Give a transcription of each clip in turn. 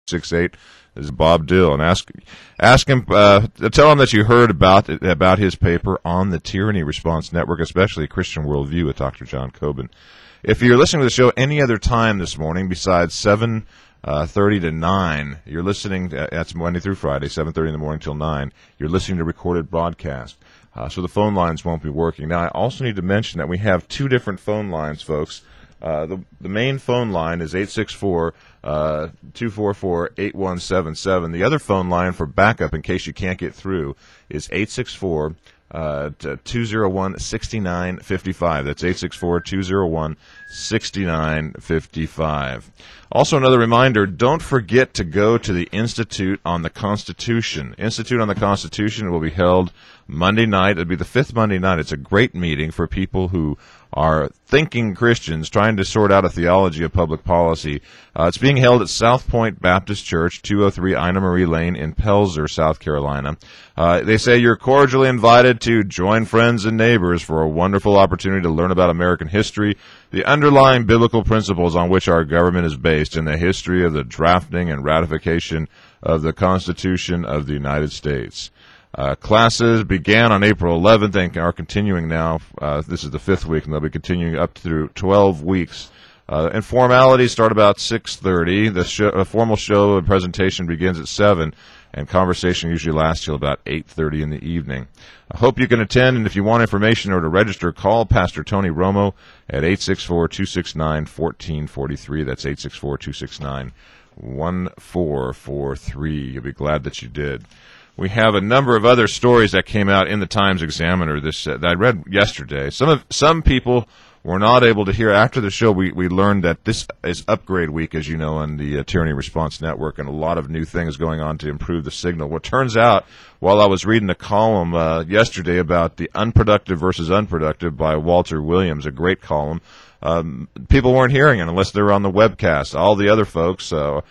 888. This is Bob Dill, and ask him, tell him that you heard about his paper on the Tyranny Response Network, especially Christian Worldview with Dr. John Coben. If you're listening to the show any other time this morning besides 7:30 to 9, you're listening. That's Monday through Friday, 7:30 in the morning till 9. You're listening to recorded broadcast, so the phone lines won't be working. Now, I also need to mention that we have two different phone lines, folks. The main phone line is 864-244-8177. The other phone line for backup, in case you can't get through, is 864-201-6955. That's 864-201-6955. Also, another reminder, don't forget to go to the Institute on the Constitution. Institute on the Constitution will be held Monday night. It'll be the fifth Monday night. It's a great meeting for people who are thinking Christians trying to sort out a theology of public policy. It's being held at South Point Baptist Church, 203 Ina Marie Lane in Pelzer, South Carolina. They say you're cordially invited to join friends and neighbors for a wonderful opportunity to learn about American history, the underlying biblical principles on which our government is based, and the history of the drafting and ratification of the Constitution of the United States. Classes began on April 11th and are continuing now. This is the fifth week, and they'll be continuing up through 12 weeks. And formalities start about 6:30. The formal show and presentation begins at 7, and conversation usually lasts till about 8:30 in the evening. I hope you can attend, and if you want information or to register, call Pastor Tony Romo at 864-269-1443. That's 864-269-1443. You'll be glad that you did. We have a number of other stories that came out in the Times-Examiner that I read yesterday. Some people were not able to hear. After the show, we learned that this is Upgrade Week, as you know, on the Tyranny Response Network, and a lot of new things going on to improve the signal. What turns out, while I was reading a column yesterday about the unproductive versus unproductive by Walter Williams, a great column, people weren't hearing it unless they were on the webcast. All the other folks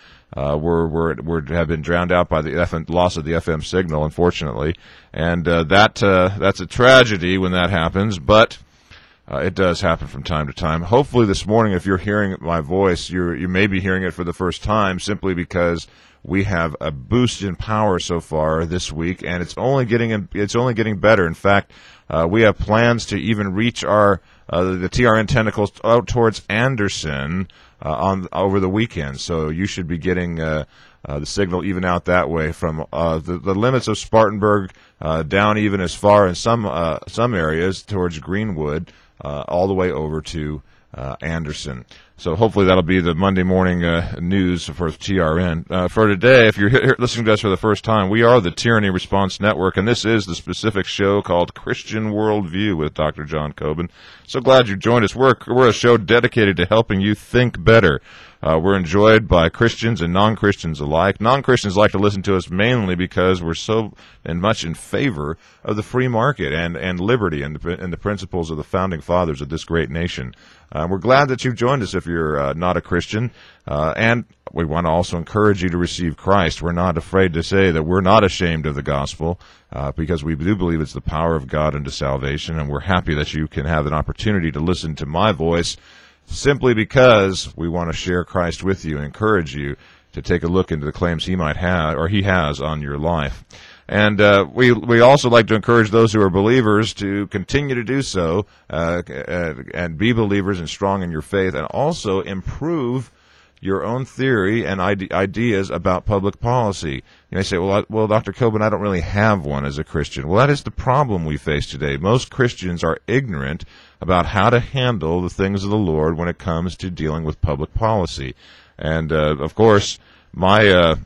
have been drowned out by the loss of the FM signal, unfortunately, and that's a tragedy when that happens. But it does happen from time to time. Hopefully, this morning, if you're hearing my voice, you may be hearing it for the first time, simply because we have a boost in power so far this week, and it's only getting better. In fact, we have plans to even reach the TRN tentacles out towards Anderson over the weekend. So you should be getting the signal even out that way from the limits of Spartanburg down even as far in some areas towards Greenwood, all the way over to Anderson. So hopefully that'll be the Monday morning news for TRN. For today, if you're listening to us for the first time, we are the Tyranny Response Network, and this is the specific show called Christian Worldview with Dr. John Coben. So glad you joined us. We're a show dedicated to helping you think better. We're enjoyed by Christians and non-Christians alike. Non-Christians like to listen to us mainly because we're so and much in favor of the free market and liberty and the principles of the founding fathers of this great nation. We're glad that you've joined us if you're not a Christian, and we want to also encourage you to receive Christ. We're not afraid to say that we're not ashamed of the gospel, because we do believe it's the power of God unto salvation, and we're happy that you can have an opportunity to listen to my voice simply because we want to share Christ with you and encourage you to take a look into the claims he might have or he has on your life. And we also like to encourage those who are believers to continue to do so and be believers and strong in your faith, and also improve your own theory and ideas about public policy. You may say, well, Dr. Coben, I don't really have one as a Christian. Well, that is the problem we face today. Most Christians are ignorant about how to handle the things of the Lord when it comes to dealing with public policy. And, of course, my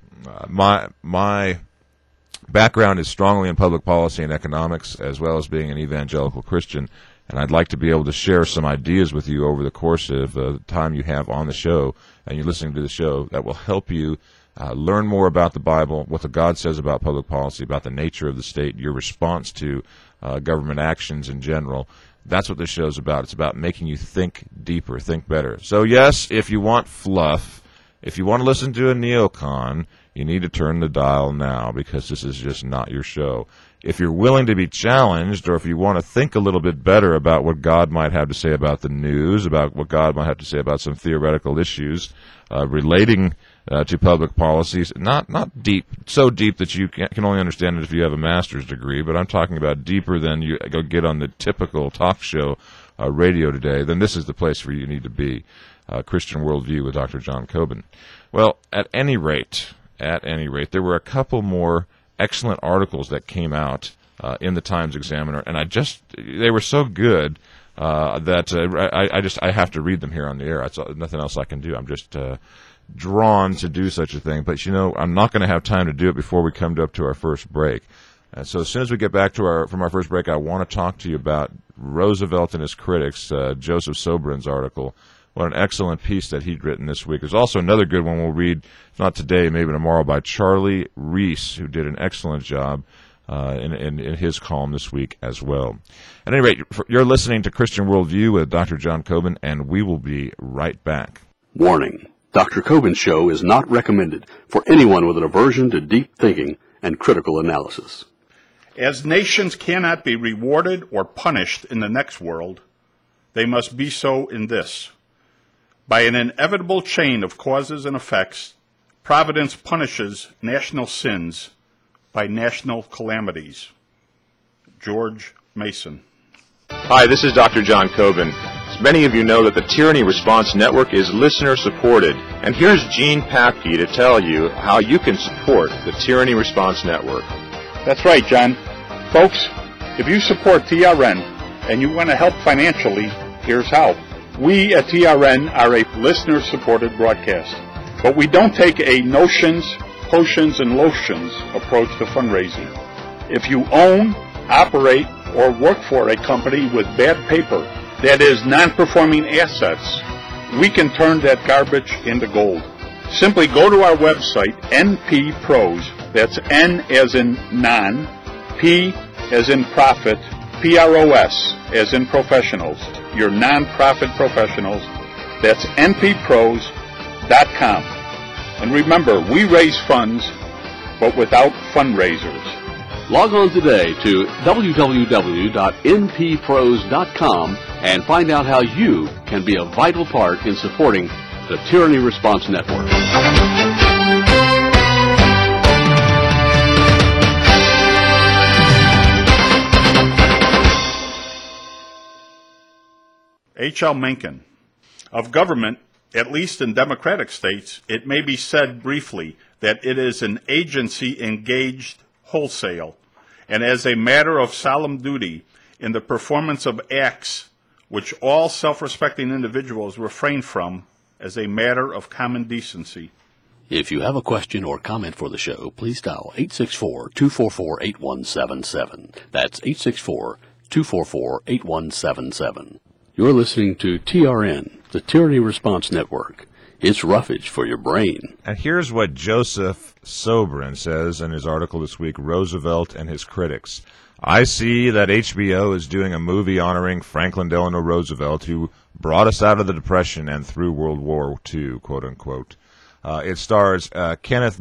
background is strongly in public policy and economics, as well as being an evangelical Christian, and I'd like to be able to share some ideas with you over the course of the time you have on the show and you're listening to the show that will help you learn more about the Bible, what the God says about public policy, about the nature of the state, your response to government actions in general. That's what this show's about. It's about making you think deeper, think better. So yes, if you want fluff, if you want to listen to a neocon, you need to turn the dial now, because this is just not your show. If you're willing to be challenged, or if you want to think a little bit better about what God might have to say about the news, about what God might have to say about some theoretical issues relating to public policies. Not deep, so deep that you can only understand it if you have a master's degree, but I'm talking about deeper than you go get on the typical talk show radio today. Then this is the place where you need to be. Christian Worldview with Dr. John Coben. Well, at any rate, there were a couple more excellent articles that came out in the Times Examiner, and they were so good that I have to read them here on the air. It's nothing else I can do. I'm just drawn to do such a thing. But I'm not going to have time to do it before we come up to our first break. And so as soon as we get back from our first break, I want to talk to you about Roosevelt and his critics, Joseph Sobrin's article. What an excellent piece that he'd written this week. There's also another good one we'll read, if not today, maybe tomorrow, by Charlie Reese, who did an excellent job in his column this week as well. At any rate, you're listening to Christian Worldview with Dr. John Coben, and we will be right back. Warning. Dr. Coben's show is not recommended for anyone with an aversion to deep thinking and critical analysis. As nations cannot be rewarded or punished in the next world, they must be so in this. By an inevitable chain of causes and effects, Providence punishes national sins by national calamities. George Mason. Hi, this is Dr. John Coben. As many of you know that the Tyranny Response Network is listener-supported, and here's Gene Papke to tell you how you can support the Tyranny Response Network. That's right, John. Folks, if you support TRN and you want to help financially, here's how. We at TRN are a listener-supported broadcast, but we don't take a notions, potions, and lotions approach to fundraising. If you own, operate, or work for a company with bad paper, that is, non-performing assets, we can turn that garbage into gold. Simply go to our website, NP Pros, that's N as in non, P as in profit, PROS as in professionals, your non-profit professionals. That's nppros.com. And remember, we raise funds, but without fundraisers. Log on today to www.nppros.com and find out how you can be a vital part in supporting the Tyranny Response Network. H.L. Mencken. Of government, at least in democratic states, it may be said briefly that it is an agency engaged wholesale and as a matter of solemn duty in the performance of acts which all self-respecting individuals refrain from as a matter of common decency. If you have a question or comment for the show, please dial 864-244-8177. That's 864-244-8177. You're listening to TRN, the Tyranny Response Network. It's roughage for your brain. And here's what Joseph Sobrin says in his article this week, Roosevelt and His Critics. I see that HBO is doing a movie honoring Franklin Delano Roosevelt, who brought us out of the Depression and through World War II, quote unquote. It stars Kenneth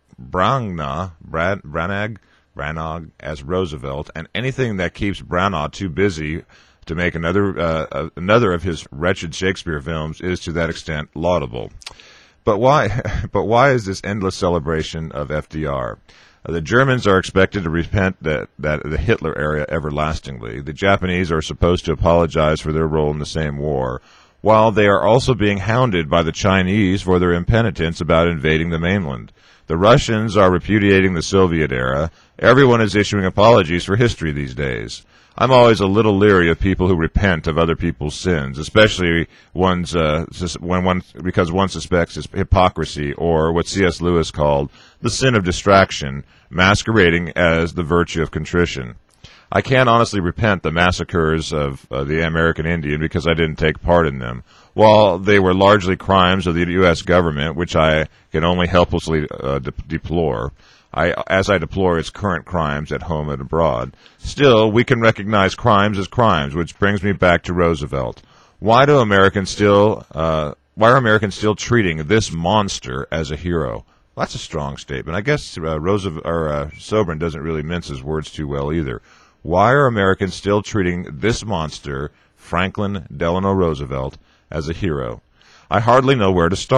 Branagh as Roosevelt, and anything that keeps Branagh too busy to make another of his wretched Shakespeare films is to that extent laudable. But why? But why is this endless celebration of FDR? The Germans are expected to repent that the Hitler era everlastingly. The Japanese are supposed to apologize for their role in the same war, while they are also being hounded by the Chinese for their impenitence about invading the mainland. The Russians are repudiating the Soviet era. Everyone is issuing apologies for history these days. I'm always a little leery of people who repent of other people's sins, especially because one suspects hypocrisy, or what C.S. Lewis called the sin of distraction, masquerading as the virtue of contrition. I can't honestly repent the massacres of the American Indian because I didn't take part in them. While they were largely crimes of the U.S. government, which I can only helplessly deplore, as I deplore its current crimes at home and abroad, still we can recognize crimes as crimes, which brings me back to Roosevelt. Why are Americans still treating this monster as a hero? Well, that's a strong statement. I guess Sobrin doesn't really mince his words too well either. Why are Americans still treating this monster, Franklin Delano Roosevelt, as a hero? I hardly know where to start.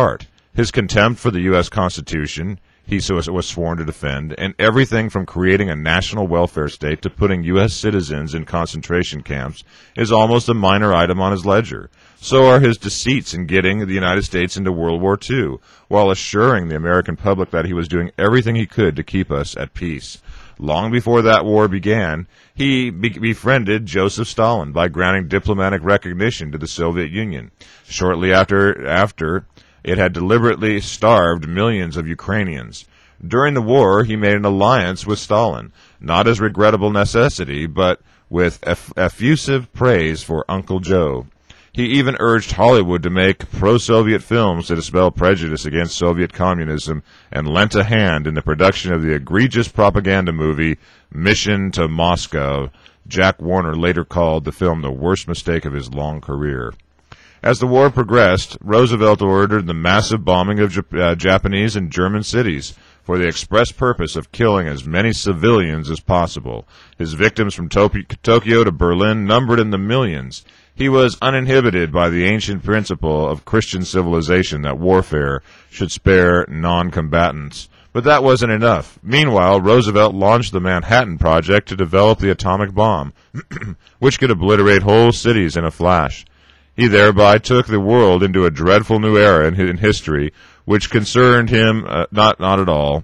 His contempt for the U.S. Constitution, he was sworn to defend, and everything from creating a national welfare state to putting U.S. citizens in concentration camps is almost a minor item on his ledger. So are his deceits in getting the United States into World War II, while assuring the American public that he was doing everything he could to keep us at peace. Long before that war began, he befriended Joseph Stalin by granting diplomatic recognition to the Soviet Union. Shortly after it had deliberately starved millions of Ukrainians. During the war, he made an alliance with Stalin, not as regrettable necessity, but with effusive praise for Uncle Joe. He even urged Hollywood to make pro-Soviet films to dispel prejudice against Soviet communism and lent a hand in the production of the egregious propaganda movie Mission to Moscow. Jack Warner later called the film the worst mistake of his long career. As the war progressed, Roosevelt ordered the massive bombing of Japanese and German cities for the express purpose of killing as many civilians as possible. His victims from Tokyo to Berlin numbered in the millions. He was uninhibited by the ancient principle of Christian civilization that warfare should spare non-combatants. But that wasn't enough. Meanwhile, Roosevelt launched the Manhattan Project to develop the atomic bomb, which could obliterate whole cities in a flash. He thereby took the world into a dreadful new era in history, which concerned him not at all.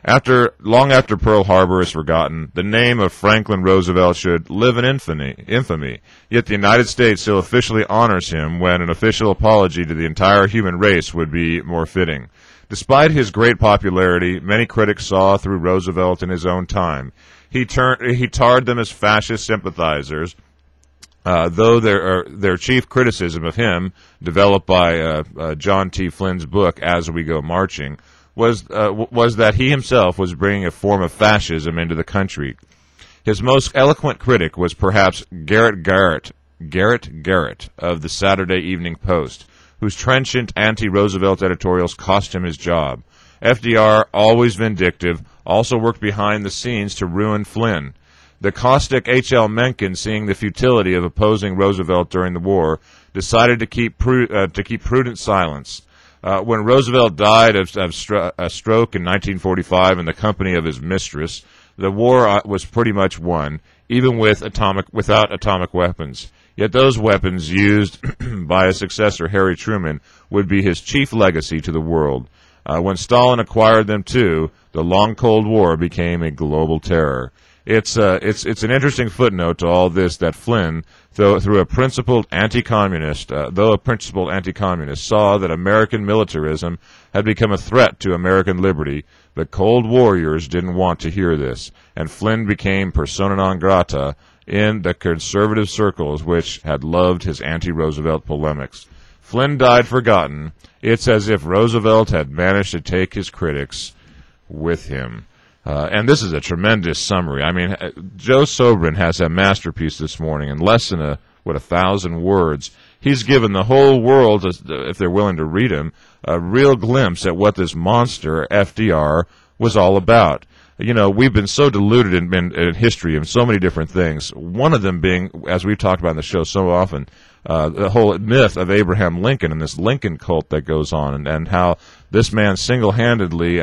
Long after Pearl Harbor is forgotten, the name of Franklin Roosevelt should live in infamy. Yet the United States still officially honors him when an official apology to the entire human race would be more fitting. Despite his great popularity, many critics saw through Roosevelt in his own time. He tarred them as fascist sympathizers, though their chief criticism of him, developed by John T. Flynn's book "As We Go Marching," was that he himself was bringing a form of fascism into the country. His most eloquent critic was perhaps Garrett Garrett of the Saturday Evening Post, whose trenchant anti-Roosevelt editorials cost him his job. FDR, always vindictive, also worked behind the scenes to ruin Flynn. The caustic H.L. Mencken, seeing the futility of opposing Roosevelt during the war, decided to keep prudent silence. When Roosevelt died of a stroke in 1945 in the company of his mistress, the war was pretty much won, even without atomic weapons. Yet those weapons used by his successor, Harry Truman, would be his chief legacy to the world. When Stalin acquired them too, the long Cold War became a global terror. It's an interesting footnote to all this that Flynn, though a principled anti-communist, saw that American militarism had become a threat to American liberty, but Cold Warriors didn't want to hear this, and Flynn became persona non grata in the conservative circles which had loved his anti-Roosevelt polemics. Flynn died forgotten. It's as if Roosevelt had managed to take his critics with him. And this is a tremendous summary. I mean, Joe Sobran has that masterpiece this morning in less than 1,000 words. He's given the whole world, if they're willing to read him, a real glimpse at what this monster, FDR, was all about. You know, we've been so deluded in history in so many different things. One of them being, as we've talked about in the show so often, the whole myth of Abraham Lincoln and this Lincoln cult that goes on, and how this man single-handedly,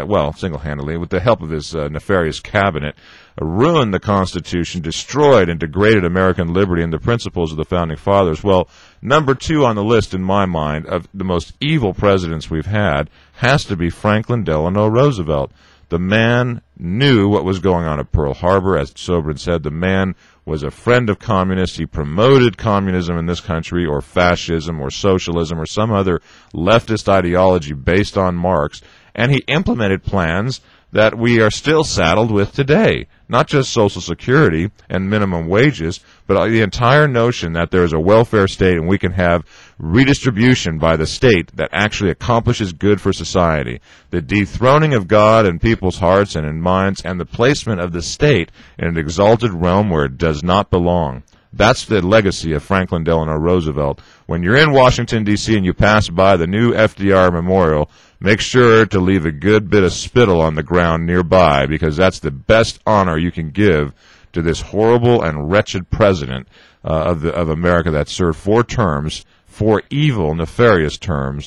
with the help of his nefarious cabinet, ruined the Constitution, destroyed and degraded American liberty and the principles of the Founding Fathers. Well, number 2 on the list, in my mind, of the most evil presidents we've had has to be Franklin Delano Roosevelt. The man knew what was going on at Pearl Harbor. As Sobran said, the man was a friend of communists. He promoted communism in this country, or fascism, or socialism, or some other leftist ideology based on Marx, and he implemented plans that we are still saddled with today. Not just Social Security and minimum wages, but the entire notion that there is a welfare state and we can have redistribution by the state that actually accomplishes good for society. The dethroning of God in people's hearts and in minds, and the placement of the state in an exalted realm where it does not belong. That's the legacy of Franklin Delano Roosevelt. When you're in Washington, D.C., and you pass by the new FDR Memorial, make sure to leave a good bit of spittle on the ground nearby, because that's the best honor you can give to this horrible and wretched president of America that served 4 terms, 4 evil, nefarious terms,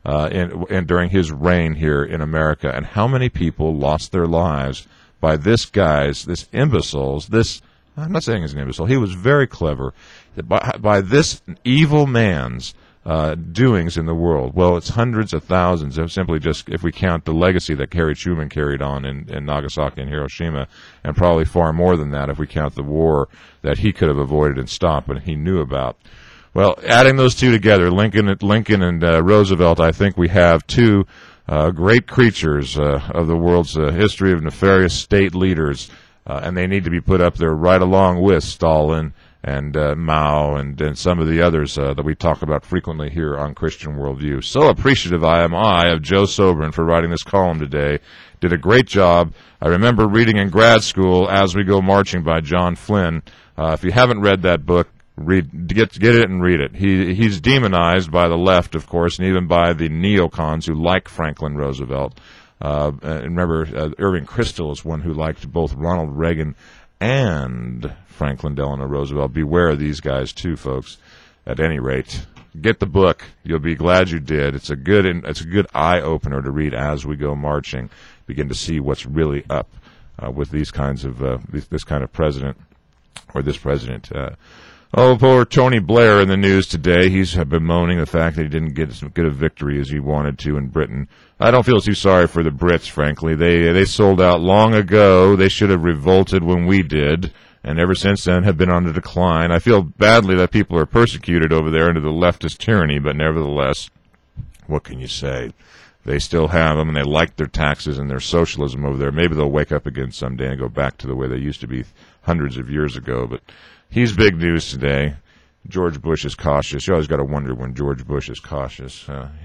and during his reign here in America, and how many people lost their lives by this imbeciles, I'm not saying he's an imbecile, he was very clever, by this evil man's doings in the world. Well, it's hundreds of thousands, simply just if we count the legacy that Harry Truman carried on in Nagasaki and Hiroshima, and probably far more than that if we count the war that he could have avoided and stopped and he knew about. Well, adding those two together, Lincoln and Roosevelt, I think we have two great creatures of the world's history of nefarious state leaders, and they need to be put up there right along with Stalin and Mao and some of the others that we talk about frequently here on Christian Worldview. So appreciative am I of Joe Sobran for writing this column today. Did a great job. I remember reading in grad school As We Go Marching by John Flynn. If you haven't read that book, get it and read it. He's demonized by the left, of course, and even by the neocons who like Franklin Roosevelt. And remember, Irving Kristol is one who liked both Ronald Reagan and Franklin Delano Roosevelt. Beware of these guys too, folks. At any rate, get the book. You'll be glad you did. It's a good eye opener to read As We Go Marching. Begin to see what's really up with these kinds of this kind of president or this president. Poor Tony Blair in the news today. He's bemoaning the fact that he didn't get as good a victory as he wanted to in Britain. I don't feel too sorry for the Brits, frankly. They sold out long ago. They should have revolted when we did, and ever since then have been on the decline. I feel badly that people are persecuted over there under the leftist tyranny, but nevertheless, what can you say? They still have them, and they like their taxes and their socialism over there. Maybe they'll wake up again someday and go back to the way they used to be hundreds of years ago, but he's big news today. George Bush is cautious. You always got to wonder when George Bush is cautious.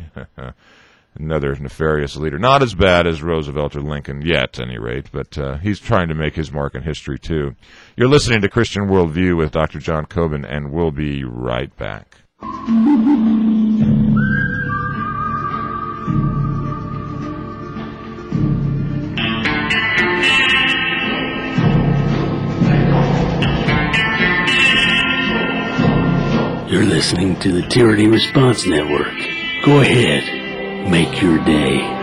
Another nefarious leader. Not as bad as Roosevelt or Lincoln yet, at any rate, but he's trying to make his mark in history, too. You're listening to Christian Worldview with Dr. John Coben, and we'll be right back. You're listening to the Tyranny Response Network. Go ahead, make your day.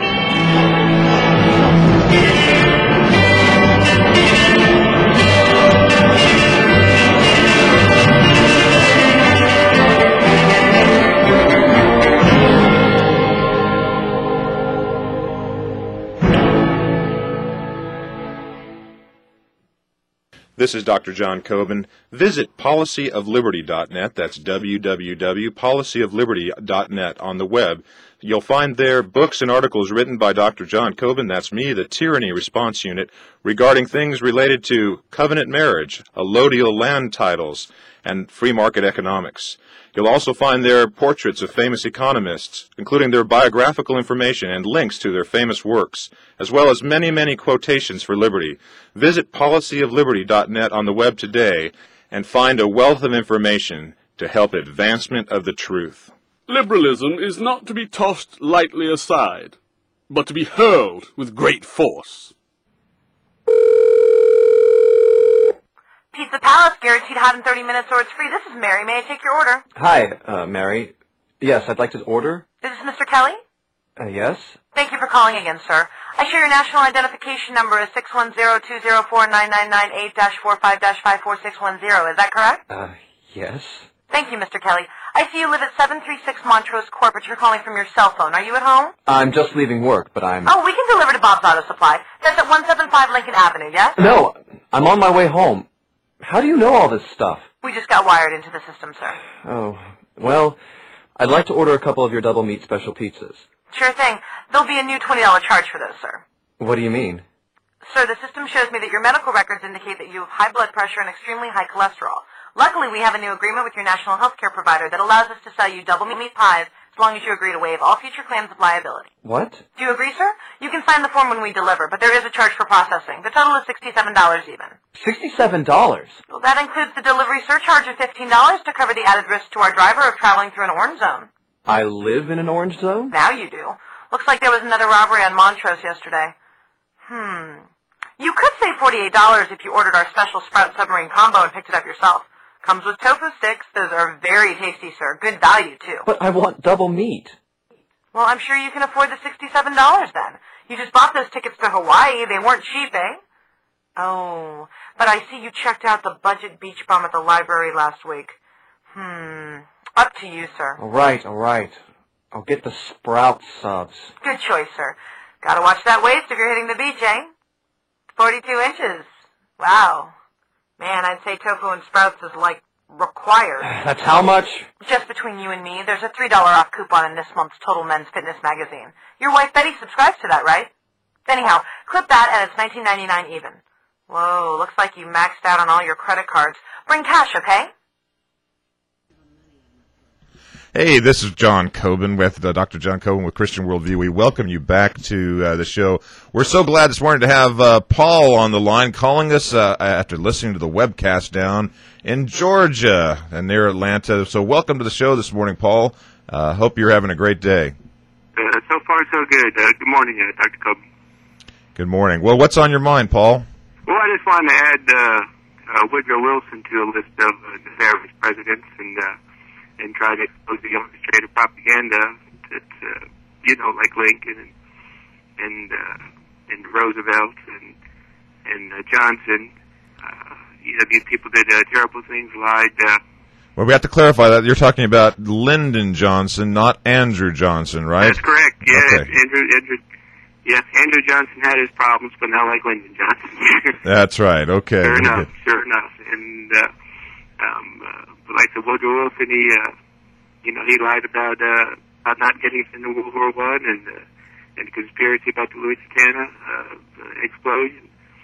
This is Dr. John Coben. Visit policyofliberty.net. That's www.policyofliberty.net on the web. You'll find there books and articles written by Dr. John Coben, that's me, the Tyranny Response Unit, regarding things related to covenant marriage, allodial land titles, and free market economics. You'll also find there portraits of famous economists, including their biographical information and links to their famous works, as well as many, many quotations for liberty. Visit policyofliberty.net on the web today and find a wealth of information to help advancement of the truth. Liberalism is not to be tossed lightly aside, but to be hurled with great force. Pizza Palace, guaranteed hot in 30 minutes or it's free. This is Mary. May I take your order? Hi, Mary. Yes, I'd like to order. Is this Mr. Kelly? Yes? Thank you for calling again, sir. I show your national identification number is 610-204-999-8-45-54610. Is that correct? Yes. Thank you, Mr. Kelly. I see you live at 736 Montrose Court, but you're calling from your cell phone. Are you at home? I'm just leaving work, but I'm... Oh, we can deliver to Bob's Auto Supply. That's at 175 Lincoln Avenue, yes? No, I'm on my way home. How do you know all this stuff? We just got wired into the system, sir. Oh, well, I'd like to order a couple of your double meat special pizzas. Sure thing. There'll be a new $20 charge for those, sir. What do you mean? Sir, the system shows me that your medical records indicate that you have high blood pressure and extremely high cholesterol. Luckily, we have a new agreement with your national health care provider that allows us to sell you double meat pies as long as you agree to waive all future claims of liability. What? Do you agree, sir? You can sign the form when we deliver, but there is a charge for processing. The total is $67 even. $67? Well, that includes the delivery surcharge of $15 to cover the added risk to our driver of traveling through an orange zone. I live in an orange zone? Now you do. Looks like there was another robbery on Montrose yesterday. You could save $48 if you ordered our special Sprout Submarine Combo and picked it up yourself. Comes with tofu sticks. Those are very tasty, sir. Good value, too. But I want double meat. Well, I'm sure you can afford the $67 then. You just bought those tickets to Hawaii. They weren't cheap, eh? Oh, but I see you checked out the budget beach bum at the library last week. Up to you, sir. All right. I'll get the Sprout subs. Good choice, sir. Gotta watch that waist if you're hitting the beach, eh? 42 inches. Wow. Man, I'd say tofu and sprouts is like required. That's how much? Just between you and me, there's a $3 off coupon in this month's Total Men's Fitness magazine. Your wife Betty subscribes to that, right? Anyhow, clip that and it's $19.99 even. Whoa, looks like you maxed out on all your credit cards. Bring cash, okay? Hey, this is John Coben with Dr. John Coben with Christian Worldview. We welcome you back to the show. We're so glad this morning to have Paul on the line calling us after listening to the webcast down in Georgia and near Atlanta. So welcome to the show this morning, Paul. Hope you're having a great day. So far, so good. Good morning, Dr. Coben. Good morning. Well, what's on your mind, Paul? Well, I just wanted to add Woodrow Wilson to a list of nefarious presidents and try to expose the illustrated propaganda that, like Lincoln and Roosevelt and Johnson. These people did terrible things, lied. Well, we have to clarify that. You're talking about Lyndon Johnson, not Andrew Johnson, right? That's correct. Yeah, okay. Andrew Johnson had his problems, but not like Lyndon Johnson. That's right. Okay. Sure enough. And like the Woodrow Wilson, he lied about not getting us into World War I and the conspiracy about the Louisiana explosion.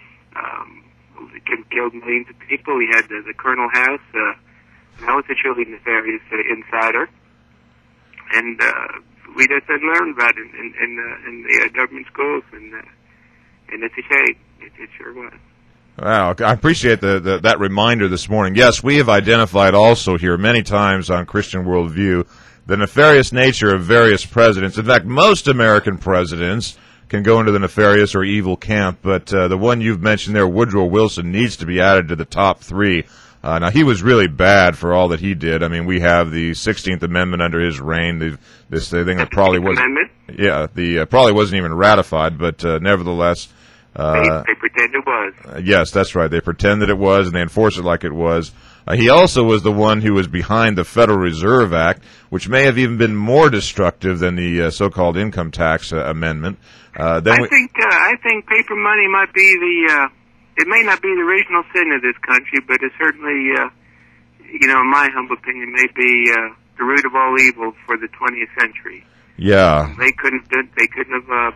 Killed millions of people. He had the Colonel House. That was a truly nefarious insider, and we just didn't learn about it in the government schools, and it's a shame. It sure was. Wow, I appreciate that reminder this morning. Yes, we have identified also here many times on Christian Worldview the nefarious nature of various presidents. In fact, most American presidents can go into the nefarious or evil camp, but the one you've mentioned there, Woodrow Wilson, needs to be added to the top three. Now, he was really bad for all that he did. I mean, we have the 16th Amendment under his reign, this thing that probably wasn't, probably wasn't even ratified, but nevertheless. They pretend it was. Yes, that's right. They pretend that it was, and they enforce it like it was. He also was the one who was behind the Federal Reserve Act, which may have even been more destructive than the so-called income tax amendment. I think paper money might be it may not be the original sin of this country, but it certainly, in my humble opinion, may be the root of all evil for the 20th century. Yeah. They couldn't have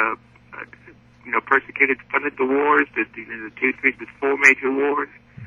persecuted, funded the wars, the four major wars,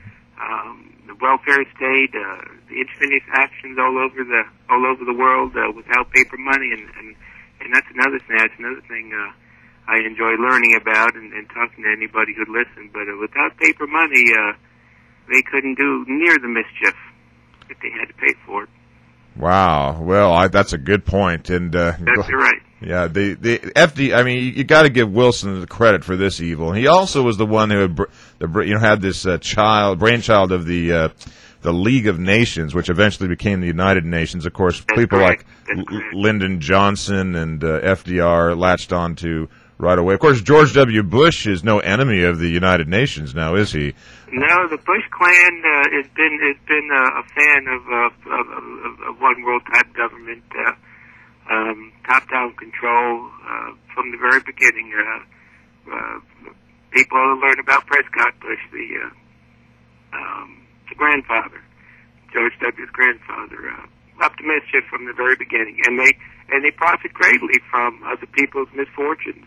the welfare state, the intervention actions all over the world without paper money, and that's another thing. That's another thing I enjoy learning about and talking to anybody who'd listen. But without paper money, they couldn't do near the mischief that they had to pay for it. Wow. Well, that's a good point. And that's right. Yeah, the FD. I mean, you got to give Wilson the credit for this evil. He also was the one who had this brainchild of the League of Nations, which eventually became the United Nations. Of course, people like Lyndon Johnson and FDR latched on to right away. Of course, George W. Bush is no enemy of the United Nations now, is he? No, the Bush clan has been a fan of one world type government. Top-down control from the very beginning. People learn about Prescott Bush, the grandfather, George W.'s grandfather, up to mischief from the very beginning, and they profit greatly from other people's misfortunes.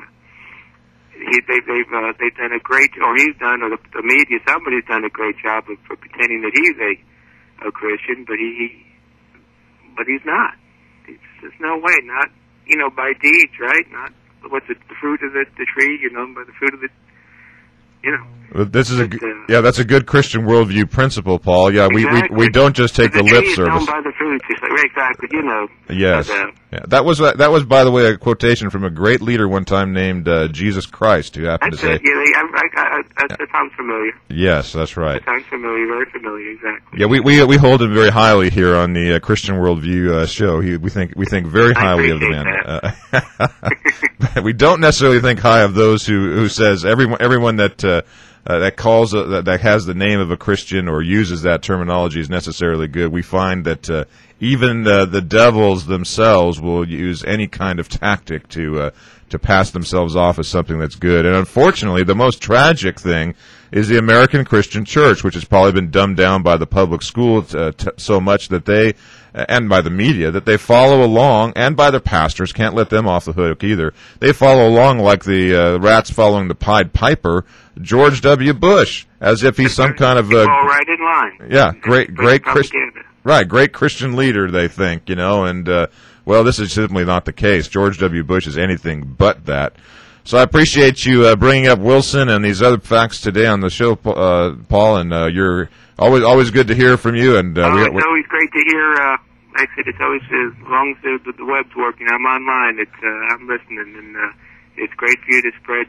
They've done a great, or he's done, or the media, somebody's done a great job for pretending that he's a Christian, but he's not. There's no way, not, by deeds, right? Not what's the fruit of the tree, by the fruit of the, This is that's a good Christian worldview principle, Paul. Yeah, exactly. we don't just take the lip service. By the fruits, exactly. Yes. That was, by the way, a quotation from a great leader one time named Jesus Christ, who happened to say. That sounds familiar. Yes, that's right. That sounds familiar, very familiar, exactly. Yeah, we hold him very highly here on the Christian Worldview show. We think very highly of the man. We don't necessarily think high of those who says everyone that calls that has the name of a Christian or uses that terminology is necessarily good. We find that even the devils themselves will use any kind of tactic to pass themselves off as something that's good. And unfortunately, the most tragic thing is the American Christian Church, which has probably been dumbed down by the public school so much that they, and by the media, that they follow along, and by their pastors, can't let them off the hook either. They follow along like the rats following the Pied Piper, George W. Bush, as if he's some kind of all right in line. Yeah, great Christian, right? Great Christian leader, they think, and well, this is simply not the case. George W. Bush is anything but that. So I appreciate you bringing up Wilson and these other facts today on the show, Paul. And you're always good to hear from you. And it's always great to hear. Like I said, it's always as long as the web's working, I'm online. I'm listening, and it's great for you to spread.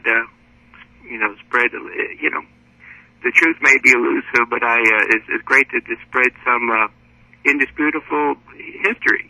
The truth may be elusive, but it's great to spread some indisputable history.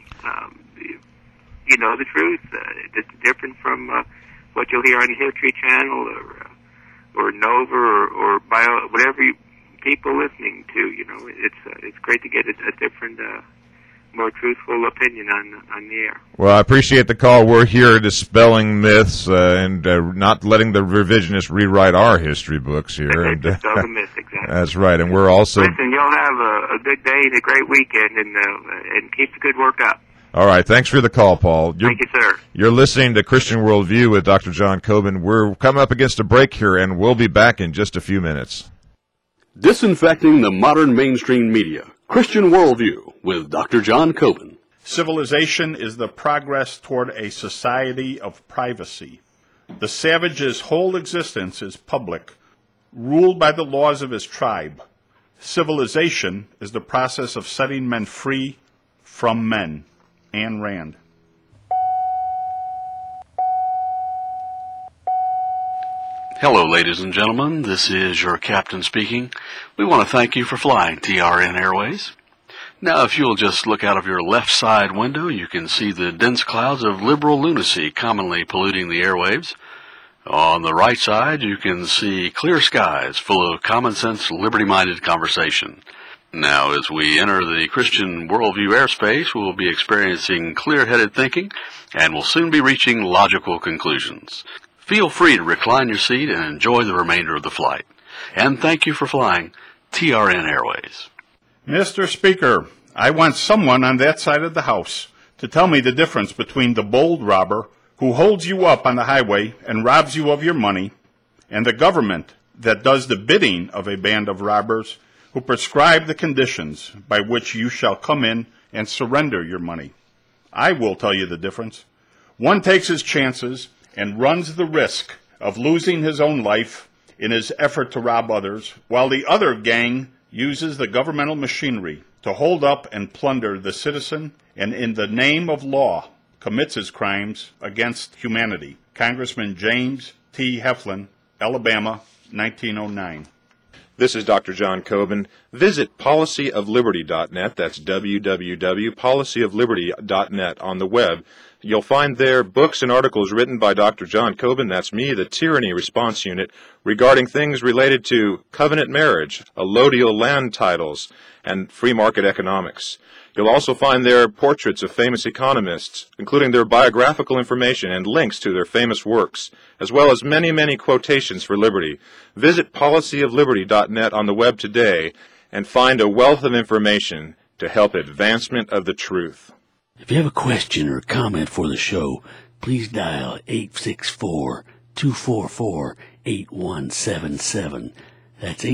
The truth. It's different from what you'll hear on the History Channel or Nova or Bio, whatever people listening to. It's great to get a different, more truthful opinion on the air. Well, I appreciate the call. We're here dispelling myths and not letting the revisionists rewrite our history books here. Dispel the myths, exactly. That's right, and we're also. Listen, you'll have a good day and a great weekend, and keep the good work up. All right. Thanks for the call, Paul. Thank you, sir. You're listening to Christian Worldview with Dr. John Coben. We're coming up against a break here, and we'll be back in just a few minutes. Disinfecting the modern mainstream media. Christian Worldview with Dr. John Coben. Civilization is the progress toward a society of privacy. The savage's whole existence is public, ruled by the laws of his tribe. Civilization is the process of setting men free from men. Ayn Rand. Hello, ladies and gentlemen. This is your captain speaking. We want to thank you for flying TRN Airways. Now, if you'll just look out of your left side window, you can see the dense clouds of liberal lunacy commonly polluting the airwaves. On the right side, you can see clear skies full of common-sense, liberty-minded conversation. Now, as we enter the Christian Worldview airspace, we'll be experiencing clear-headed thinking, and will soon be reaching logical conclusions. Feel free to recline your seat and enjoy the remainder of the flight. And thank you for flying TRN Airways. Mr. Speaker, I want someone on that side of the House to tell me the difference between the bold robber who holds you up on the highway and robs you of your money, and the government that does the bidding of a band of robbers who prescribe the conditions by which you shall come in and surrender your money. I will tell you the difference. One takes his chances and runs the risk of losing his own life in his effort to rob others, while the other gang uses the governmental machinery to hold up and plunder the citizen, and in the name of law commits his crimes against humanity. Congressman James T. Heflin, Alabama, 1909. This is Dr. John Coben. Visit policyofliberty.net. That's www.policyofliberty.net on the web. You'll find there books and articles written by Dr. John Coben, that's me, the Tyranny Response Unit, regarding things related to covenant marriage, allodial land titles, and free market economics. You'll also find there portraits of famous economists, including their biographical information and links to their famous works, as well as many, many quotations for liberty. Visit policyofliberty.net on the web today and find a wealth of information to help advancement of the truth. If you have a question or comment for the show, please dial 864-244-8177. That's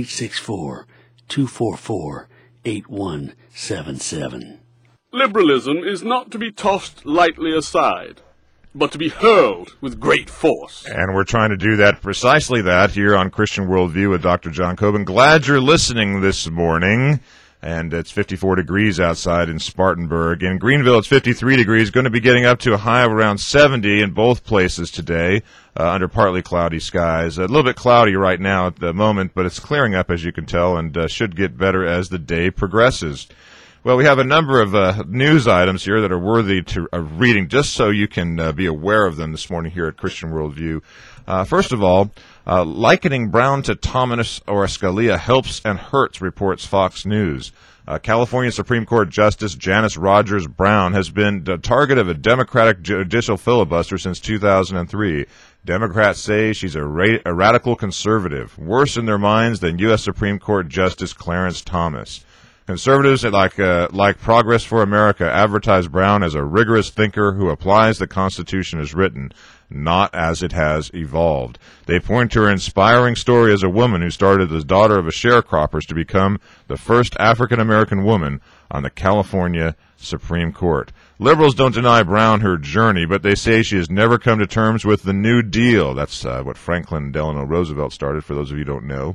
864-244-8177. Liberalism is not to be tossed lightly aside, but to be hurled with great force. And we're trying to do that, precisely that, here on Christian Worldview with Dr. John Coben. Glad you're listening this morning. And it's 54 degrees outside in Spartanburg. In Greenville, it's 53 degrees, going to be getting up to a high of around 70 in both places today, under partly cloudy skies. A little bit cloudy right now at the moment, but it's clearing up, as you can tell, and should get better as the day progresses. Well, we have a number of news items here that are worthy of reading, just so you can be aware of them this morning here at Christian Worldview. First of all, likening Brown to Thomas or Scalia helps and hurts, reports Fox News. California Supreme Court Justice Janice Rogers Brown has been the target of a Democratic judicial filibuster since 2003. Democrats say she's a radical conservative, worse in their minds than U.S. Supreme Court Justice Clarence Thomas. Conservatives like Progress for America advertise Brown as a rigorous thinker who applies the Constitution as written, not as it has evolved. They point to her inspiring story as a woman who started as daughter of a sharecroppers to become the first African-American woman on the California Supreme Court. Liberals don't deny Brown her journey, but they say she has never come to terms with the New Deal. That's what Franklin Delano Roosevelt started, for those of you who don't know.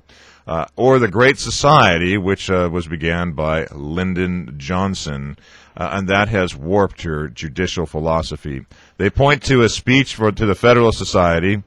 Or the Great Society, which was began by Lyndon Johnson, and that has warped her judicial philosophy. They point to a speech to the Federalist Society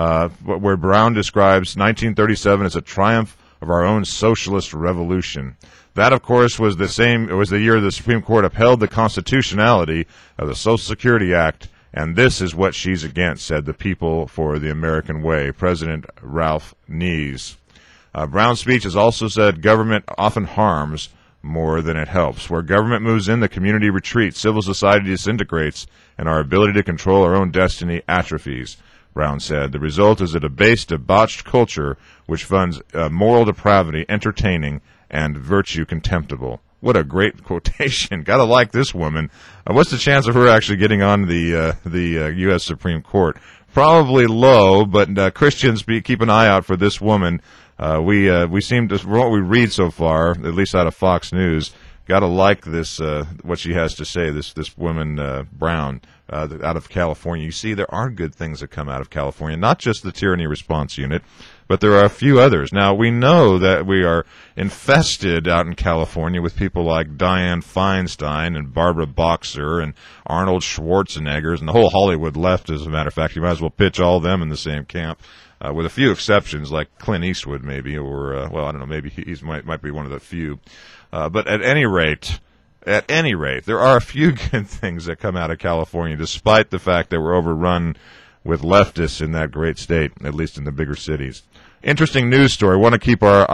where Brown describes 1937 as a triumph of our own socialist revolution. That, of course, was the year the Supreme Court upheld the constitutionality of the Social Security Act, and this is what she's against, said the People for the American Way, President Ralph Nees. Brown's speech has also said government often harms more than it helps. Where government moves in, the community retreats, civil society disintegrates, and our ability to control our own destiny atrophies, Brown said. The result is a debased, debauched culture which funds moral depravity, entertaining, and virtue contemptible. What a great quotation. Gotta like this woman. What's the chance of her actually getting on the U.S. Supreme Court? Probably low, but Christians keep an eye out for this woman. We seem to, from what we read so far, at least out of Fox News, gotta like this, what she has to say, this woman, Brown, out of California. You see, there are good things that come out of California, not just the Tyranny Response Unit, but there are a few others. Now, we know that we are infested out in California with people like Dianne Feinstein and Barbara Boxer and Arnold Schwarzenegger and the whole Hollywood left, as a matter of fact. You might as well pitch all of them in the same camp. With a few exceptions, like Clint Eastwood, maybe, or well, I don't know, maybe he might be one of the few. But at any rate, there are a few good things that come out of California, despite the fact that we're overrun with leftists in that great state, at least in the bigger cities. Interesting news story. Want to keep our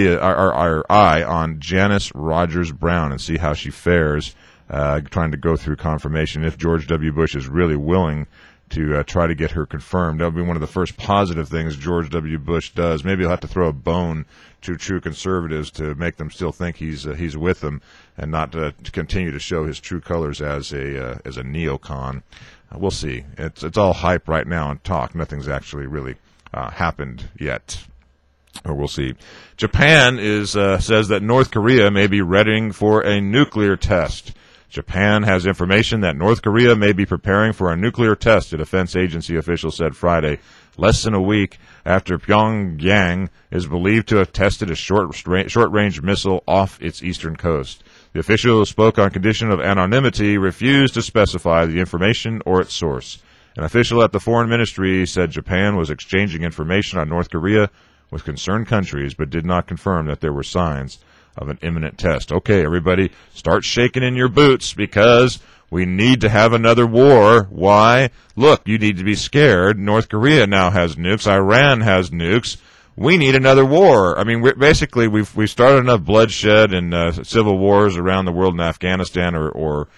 eye on Janice Rogers Brown and see how she fares, trying to go through confirmation if George W. Bush is really willing to try to get her confirmed. That would be one of the first positive things George W. Bush does. Maybe he'll have to throw a bone to true conservatives to make them still think he's with them, and not to continue to show his true colors as a neocon. We'll see. It's all hype right now and talk. Nothing's actually really happened yet. Or we'll see. Japan says that North Korea may be readying for a nuclear test. Japan has information that North Korea may be preparing for a nuclear test, a defense agency official said Friday, less than a week after Pyongyang is believed to have tested a short-range missile off its eastern coast. The official, who spoke on condition of anonymity, refused to specify the information or its source. An official at the foreign ministry said Japan was exchanging information on North Korea with concerned countries, but did not confirm that there were signs of an imminent test. Okay, everybody, start shaking in your boots, because we need to have another war. Why? Look, you need to be scared. North Korea now has nukes. Iran has nukes. We need another war. I mean, we've started enough bloodshed and civil wars around the world in Afghanistan or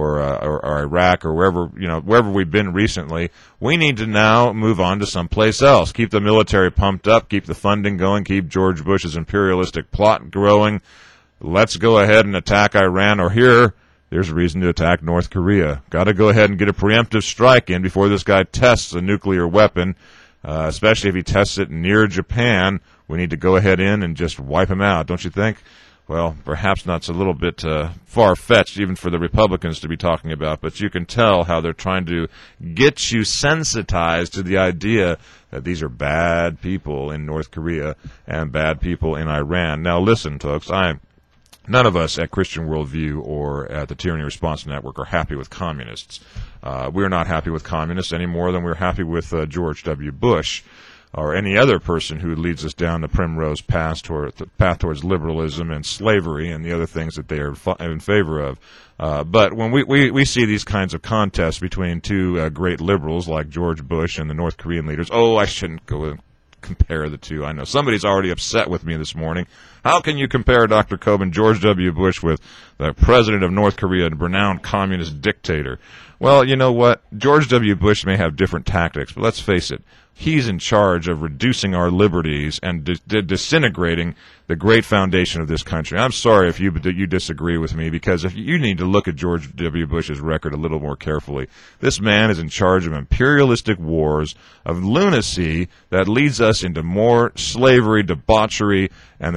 Iraq or wherever we've been recently. We need to now move on to someplace else. Keep the military pumped up, keep the funding going, keep George Bush's imperialistic plot growing. Let's go ahead and attack Iran, or there's a reason to attack North Korea. Got to go ahead and get a preemptive strike in before this guy tests a nuclear weapon, especially if he tests it near Japan. We need to go ahead in and just wipe him out, don't you think? well, perhaps not a little bit far-fetched even for the Republicans to be talking about, but you can tell how they're trying to get you sensitized to the idea that these are bad people in North Korea and bad people in Iran. Now, listen, folks, none of us at Christian Worldview or at the Tyranny Response Network are happy with communists. We're not happy with communists any more than we're happy with George W. Bush or any other person who leads us down the primrose path towards liberalism and slavery and the other things that they are in favor of. But when we see these kinds of contests between two great liberals like George Bush and the North Korean leaders, I shouldn't go and compare the two. I know somebody's already upset with me this morning. How can you compare, Dr. Coben, George W. Bush with the president of North Korea, a renowned communist dictator? Well, you know what? George W. Bush may have different tactics, but let's face it. He's in charge of reducing our liberties and disintegrating the great foundation of this country. I'm sorry if you disagree with me, because if you need to look at George W. Bush's record a little more carefully. This man is in charge of imperialistic wars, of lunacy that leads us into more slavery, debauchery, and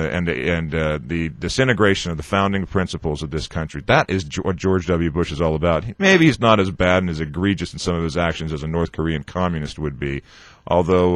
the disintegration of the founding principles of this country. That is what George W. Bush is all about. Maybe he's not as bad and as egregious in some of his actions as a North Korean communist would be. Although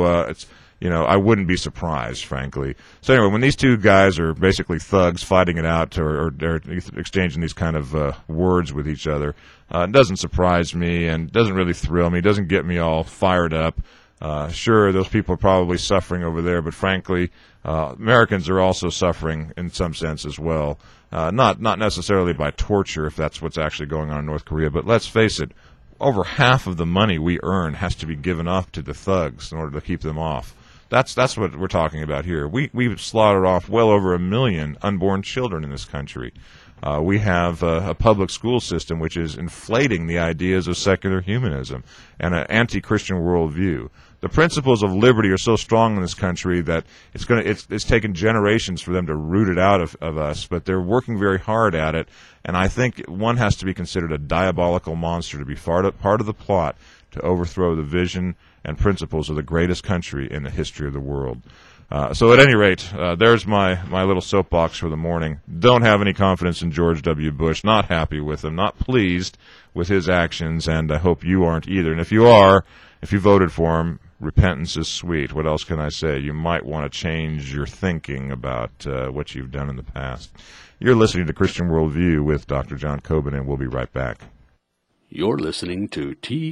I wouldn't be surprised, frankly. So anyway, when these two guys are basically thugs fighting it out or exchanging these kind of words with each other, it doesn't surprise me and doesn't really thrill me. It doesn't get me all fired up. Sure, those people are probably suffering over there, but frankly, Americans are also suffering in some sense as well. Not necessarily by torture, if that's what's actually going on in North Korea, but let's face it. Over half of the money we earn has to be given up to the thugs in order to keep them off. That's what we're talking about here. We've slaughtered off well over 1 million unborn children in this country. We have a public school system which is inflating the ideas of secular humanism and an anti-Christian worldview. The principles of liberty are so strong in this country that it's taken generations for them to root it out of us, but they're working very hard at it, and I think one has to be considered a diabolical monster to be part of the plot to overthrow the vision and principles of the greatest country in the history of the world. So at any rate, there's my little soapbox for the morning. Don't have any confidence in George W. Bush, not happy with him, not pleased with his actions, and I hope you aren't either. And if you voted for him, repentance is sweet. What else can I say? You might want to change your thinking about what you've done in the past. You're listening to Christian Worldview with Dr. John Coben, and we'll be right back. You're listening to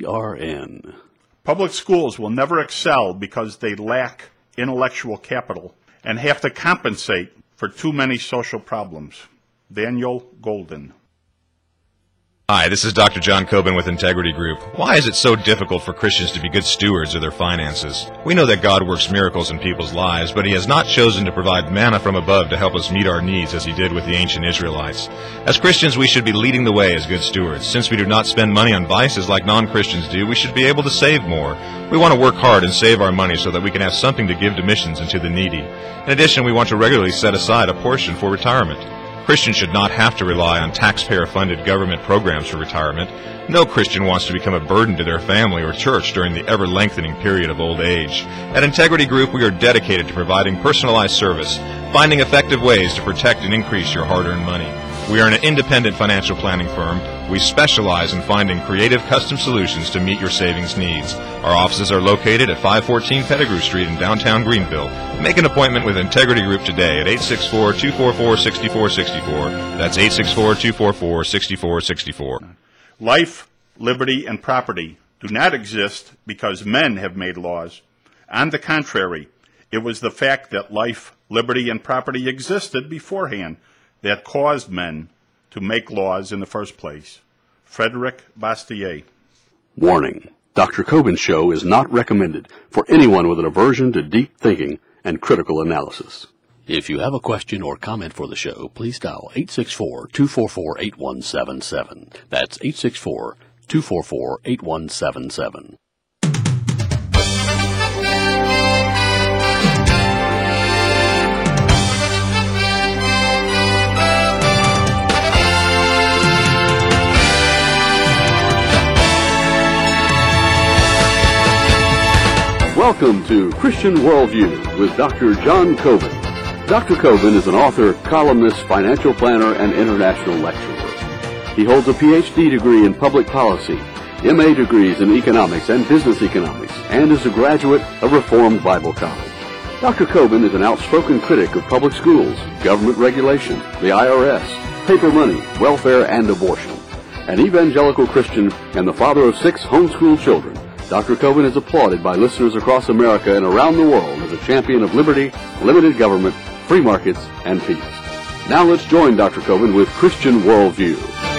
TRN. Public schools will never excel because they lack intellectual capital and have to compensate for too many social problems. Daniel Golden. Hi, this is Dr. John Coben with Integrity Group. Why is it so difficult for Christians to be good stewards of their finances? We know that God works miracles in people's lives, but He has not chosen to provide manna from above to help us meet our needs as He did with the ancient Israelites. As Christians, we should be leading the way as good stewards. Since we do not spend money on vices like non-Christians do, we should be able to save more. We want to work hard and save our money so that we can have something to give to missions and to the needy. In addition, we want to regularly set aside a portion for retirement. Christians should not have to rely on taxpayer-funded government programs for retirement. No Christian wants to become a burden to their family or church during the ever-lengthening period of old age. At Integrity Group, we are dedicated to providing personalized service, finding effective ways to protect and increase your hard-earned money. We are an independent financial planning firm. We specialize in finding creative custom solutions to meet your savings needs. Our offices are located at 514 Pettigrew Street in downtown Greenville. Make an appointment with Integrity Group today at 864-244-6464. That's 864-244-6464. Life, liberty, and property do not exist because men have made laws. On the contrary, it was the fact that life, liberty, and property existed beforehand that caused men to make laws in the first place. Frederick Bastiat. Warning. Dr. Coben's show is not recommended for anyone with an aversion to deep thinking and critical analysis. If you have a question or comment for the show, please dial 864-244-8177. That's 864-244-8177. Welcome to Christian Worldview with Dr. John Coben. Dr. Coben is an author, columnist, financial planner, and international lecturer. He holds a PhD degree in public policy, MA degrees in economics and business economics, and is a graduate of Reformed Bible College. Dr. Coben is an outspoken critic of public schools, government regulation, the IRS, paper money, welfare, and abortion. An evangelical Christian and the father of 6 homeschooled children, Dr. Coben is applauded by listeners across America and around the world as a champion of liberty, limited government, free markets, and peace. Now let's join Dr. Coben with Christian Worldview.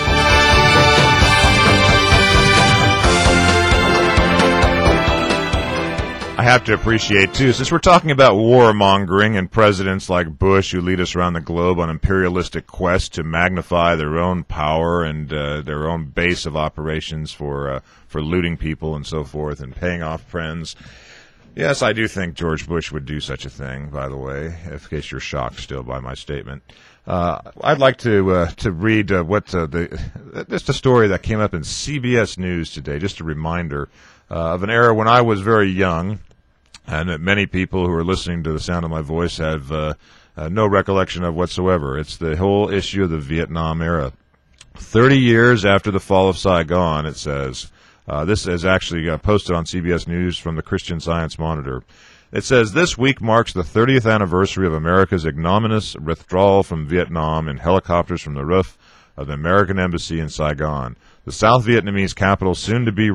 I have to appreciate, too, since we're talking about warmongering and presidents like Bush who lead us around the globe on imperialistic quests to magnify their own power and their own base of operations for looting people and so forth and paying off friends. Yes, I do think George Bush would do such a thing, by the way, in case you're shocked still by my statement. I'd like to read just a story that came up in CBS News today, just a reminder of an era when I was very young, and that many people who are listening to the sound of my voice have no recollection of whatsoever. It's the whole issue of the Vietnam era. 30 years after the fall of Saigon, it says. This is actually posted on CBS News from the Christian Science Monitor. It says, this week marks the 30th anniversary of America's ignominious withdrawal from Vietnam in helicopters from the roof of the American Embassy in Saigon. The South Vietnamese capital, soon to be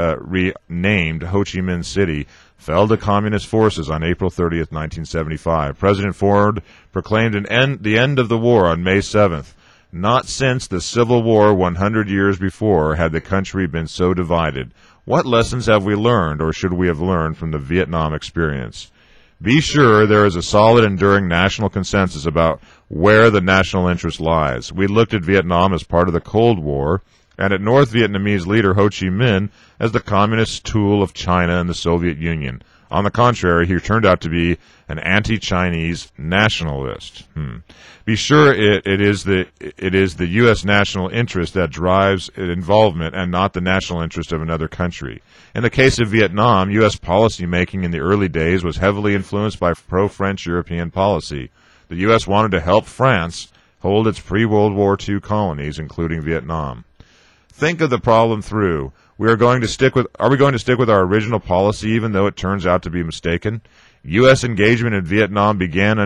renamed Ho Chi Minh City, fell to communist forces on April 30th, 1975. President Ford proclaimed the end of the war on May 7th. Not since the Civil War 100 years before had the country been so divided. What lessons have we learned, or should we have learned, from the Vietnam experience? Be sure there is a solid, enduring national consensus about where the national interest lies. We looked at Vietnam as part of the Cold War, and at North Vietnamese leader Ho Chi Minh as the communist tool of China and the Soviet Union. On the contrary, he turned out to be an anti-Chinese nationalist. Be sure it is the U.S. national interest that drives involvement and not the national interest of another country. In the case of Vietnam, U.S. policymaking in the early days was heavily influenced by pro-French European policy. The U.S. wanted to help France hold its pre-World War II colonies, including Vietnam. Think of the problem through. Are we going to stick with our original policy, even though it turns out to be mistaken? U.S. engagement in Vietnam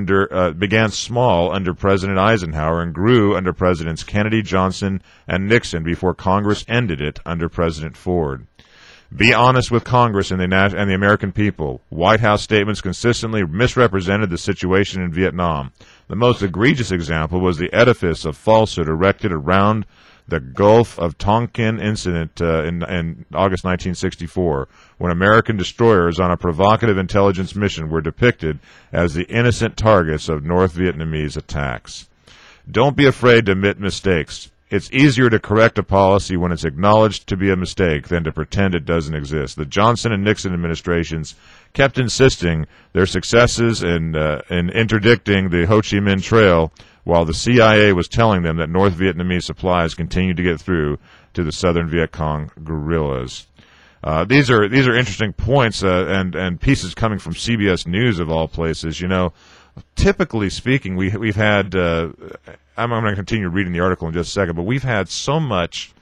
began small under President Eisenhower and grew under Presidents Kennedy, Johnson, and Nixon before Congress ended it under President Ford. Be honest with Congress and the American people. White House statements consistently misrepresented the situation in Vietnam. The most egregious example was the edifice of falsehood erected around the Gulf of Tonkin incident in August 1964, when American destroyers on a provocative intelligence mission were depicted as the innocent targets of North Vietnamese attacks. Don't be afraid to admit mistakes. It's easier to correct a policy when it's acknowledged to be a mistake than to pretend it doesn't exist. The Johnson and Nixon administrations kept insisting their successes in interdicting the Ho Chi Minh Trail, while the CIA was telling them that North Vietnamese supplies continued to get through to the Southern Viet Cong guerrillas. These are interesting points and pieces coming from CBS News of all places. You know, typically speaking, we've had. I'm going to continue reading the article in just a second, but we've had so much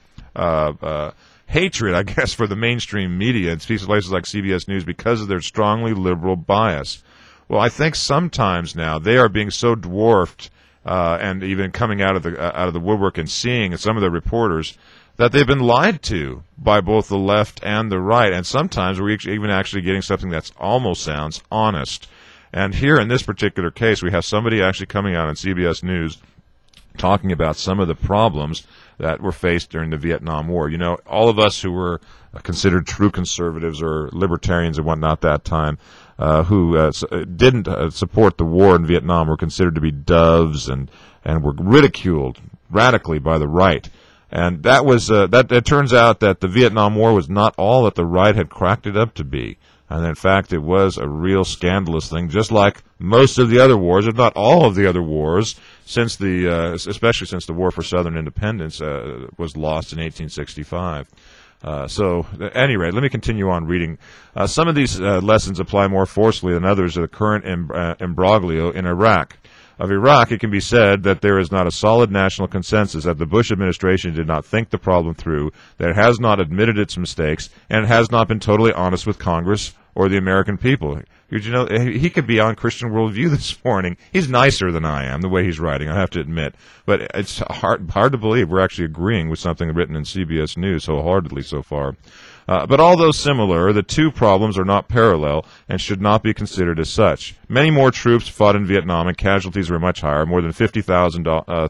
hatred, I guess, for the mainstream media in places like CBS News because of their strongly liberal bias. Well, I think sometimes now they are being so dwarfed. And even coming out of the woodwork and seeing some of the reporters that they've been lied to by both the left and the right, and sometimes we're even actually getting something that almost sounds honest. And here in this particular case, we have somebody actually coming out on CBS News talking about some of the problems that were faced during the Vietnam War. You know, all of us who were considered true conservatives or libertarians and whatnot that time, who didn't support the war in Vietnam, were considered to be doves and were ridiculed radically by the right. And that was it turns out that the Vietnam War was not all that the right had cracked it up to be. And in fact, it was a real scandalous thing, just like most of the other wars, if not all of the other wars, especially since the War for Southern Independence was lost in 1865. So, at any rate, let me continue on reading. Some of these lessons apply more forcefully than others to the current imbroglio in Iraq. Of Iraq, it can be said that there is not a solid national consensus, that the Bush administration did not think the problem through, that it has not admitted its mistakes, and it has not been totally honest with Congress or the American people. You know, he could be on Christian Worldview this morning. He's nicer than I am, the way he's writing, I have to admit. But it's hard to believe we're actually agreeing with something written in CBS News wholeheartedly so far. But although similar, the two problems are not parallel and should not be considered as such. Many more troops fought in Vietnam and casualties were much higher. More than 50,000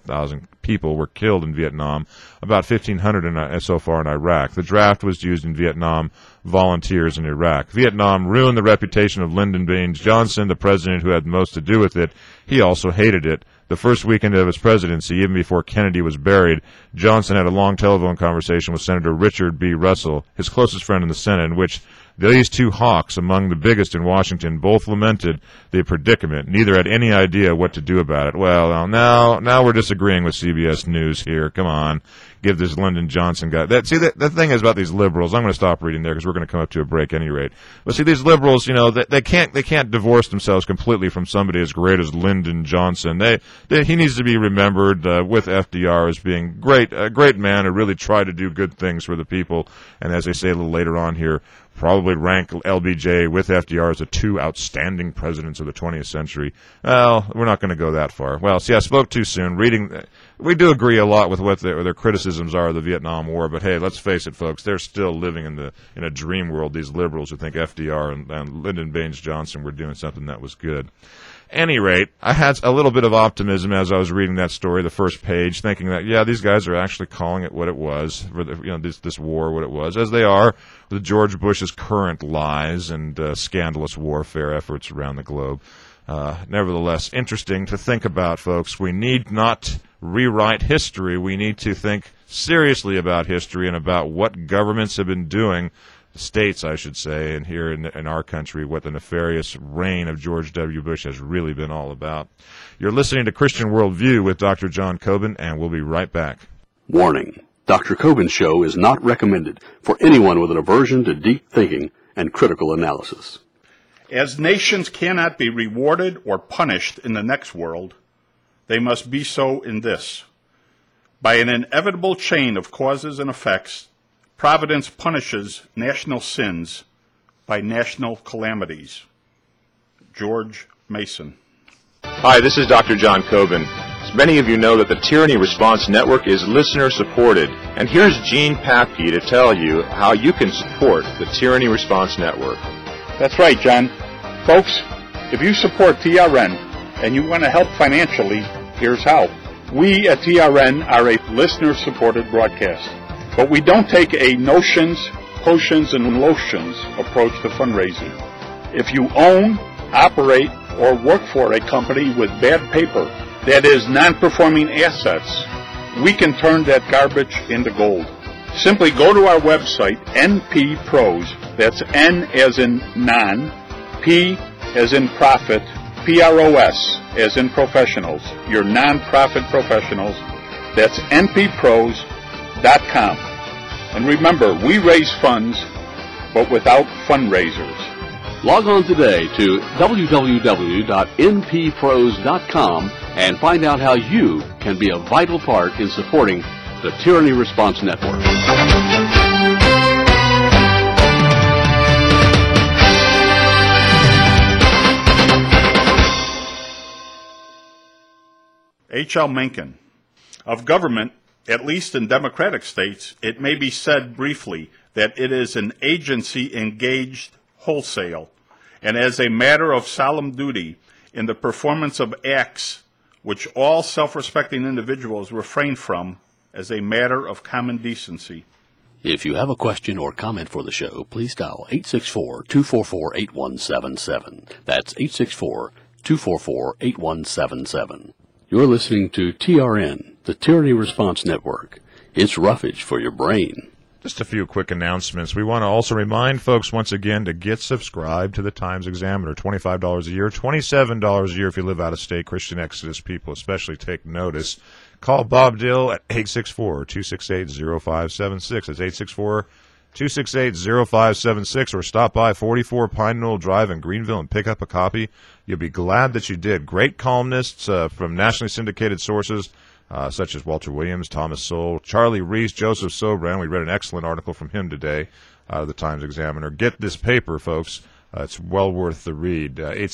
people were killed in Vietnam, about 1,500 so far in Iraq. The draft was used in Vietnam, volunteers in Iraq. Vietnam ruined the reputation of Lyndon Baines Johnson, the president who had most to do with it. He also hated it. The first weekend of his presidency, even before Kennedy was buried, Johnson had a long telephone conversation with Senator Richard B. Russell, his closest friend in the Senate, in which these two hawks, among the biggest in Washington, both lamented the predicament. Neither had any idea what to do about it. Well, now we're disagreeing with CBS News here. Come on. Give this Lyndon Johnson guy. The thing is about these liberals. I'm going to stop reading there because we're going to come up to a break at any rate. But see, these liberals, you know, they can't divorce themselves completely from somebody as great as Lyndon Johnson. He needs to be remembered with FDR as being a great man who really tried to do good things for the people. And as they say a little later on here, probably rank LBJ with FDR as the two outstanding presidents of the 20th century. Well, we're not going to go that far. Well, see, I spoke too soon. We do agree a lot with what their criticisms are of the Vietnam War, but hey, let's face it, folks, they're still living in a dream world, these liberals who think FDR and Lyndon Baines Johnson were doing something that was good. Any rate, I had a little bit of optimism as I was reading that story, the first page, thinking that, yeah, these guys are actually calling it what it was, for this war what it was, as they are with George Bush's current lies and scandalous warfare efforts around the globe. Nevertheless, interesting to think about, folks. We need not rewrite history. We need to think seriously about history and about what governments have been doing, states, I should say, and here in our country, what the nefarious reign of George W. Bush has really been all about. You're listening to Christian Worldview with Dr. John Coben, and we'll be right back. Warning. Dr. Coben's show is not recommended for anyone with an aversion to deep thinking and critical analysis. As nations cannot be rewarded or punished in the next world, they must be so in this. By an inevitable chain of causes and effects, Providence punishes national sins by national calamities. George Mason. Hi, this is Dr. John Coben. As many of you know that the Tyranny Response Network is listener-supported, and here's Gene Pappy to tell you how you can support the Tyranny Response Network. That's right, John. Folks, if you support TRN and you want to help financially, here's how. We at TRN are a listener-supported broadcast, but we don't take a notions, potions, and lotions approach to fundraising. If you own, operate, or work for a company with bad paper, that is non-performing assets, we can turn that garbage into gold. Simply go to our website, NP Pros, that's N as in non, P as in profit, PROS as in professionals, your non-profit professionals, that's nppros.com. And remember, we raise funds, but without fundraisers. Log on today to www.nppros.com and find out how you can be a vital part in supporting the Tyranny Response Network. H.L. Mencken. Of government, at least in democratic states, it may be said briefly that it is an agency engaged wholesale, and as a matter of solemn duty in the performance of acts which all self-respecting individuals refrain from as a matter of common decency. If you have a question or comment for the show, please dial 864-244-8177. That's 864-244-8177. You're listening to TRN, the Tyranny Response Network. It's roughage for your brain. Just a few quick announcements. We want to also remind folks once again to get subscribed to the Times Examiner. $25 a year, $27 a year if you live out of state. Christian Exodus people especially take notice. Call Bob Dill at 864-268-0576. That's 268-0576, or stop by 44 Pine Knoll Drive in Greenville and pick up a copy. You'll be glad that you did. Great columnists from nationally syndicated sources such as Walter Williams, Thomas Sowell, Charlie Reese, Joseph Sobran. We read an excellent article from him today out of the Times-Examiner. Get this paper, folks. It's well worth the read.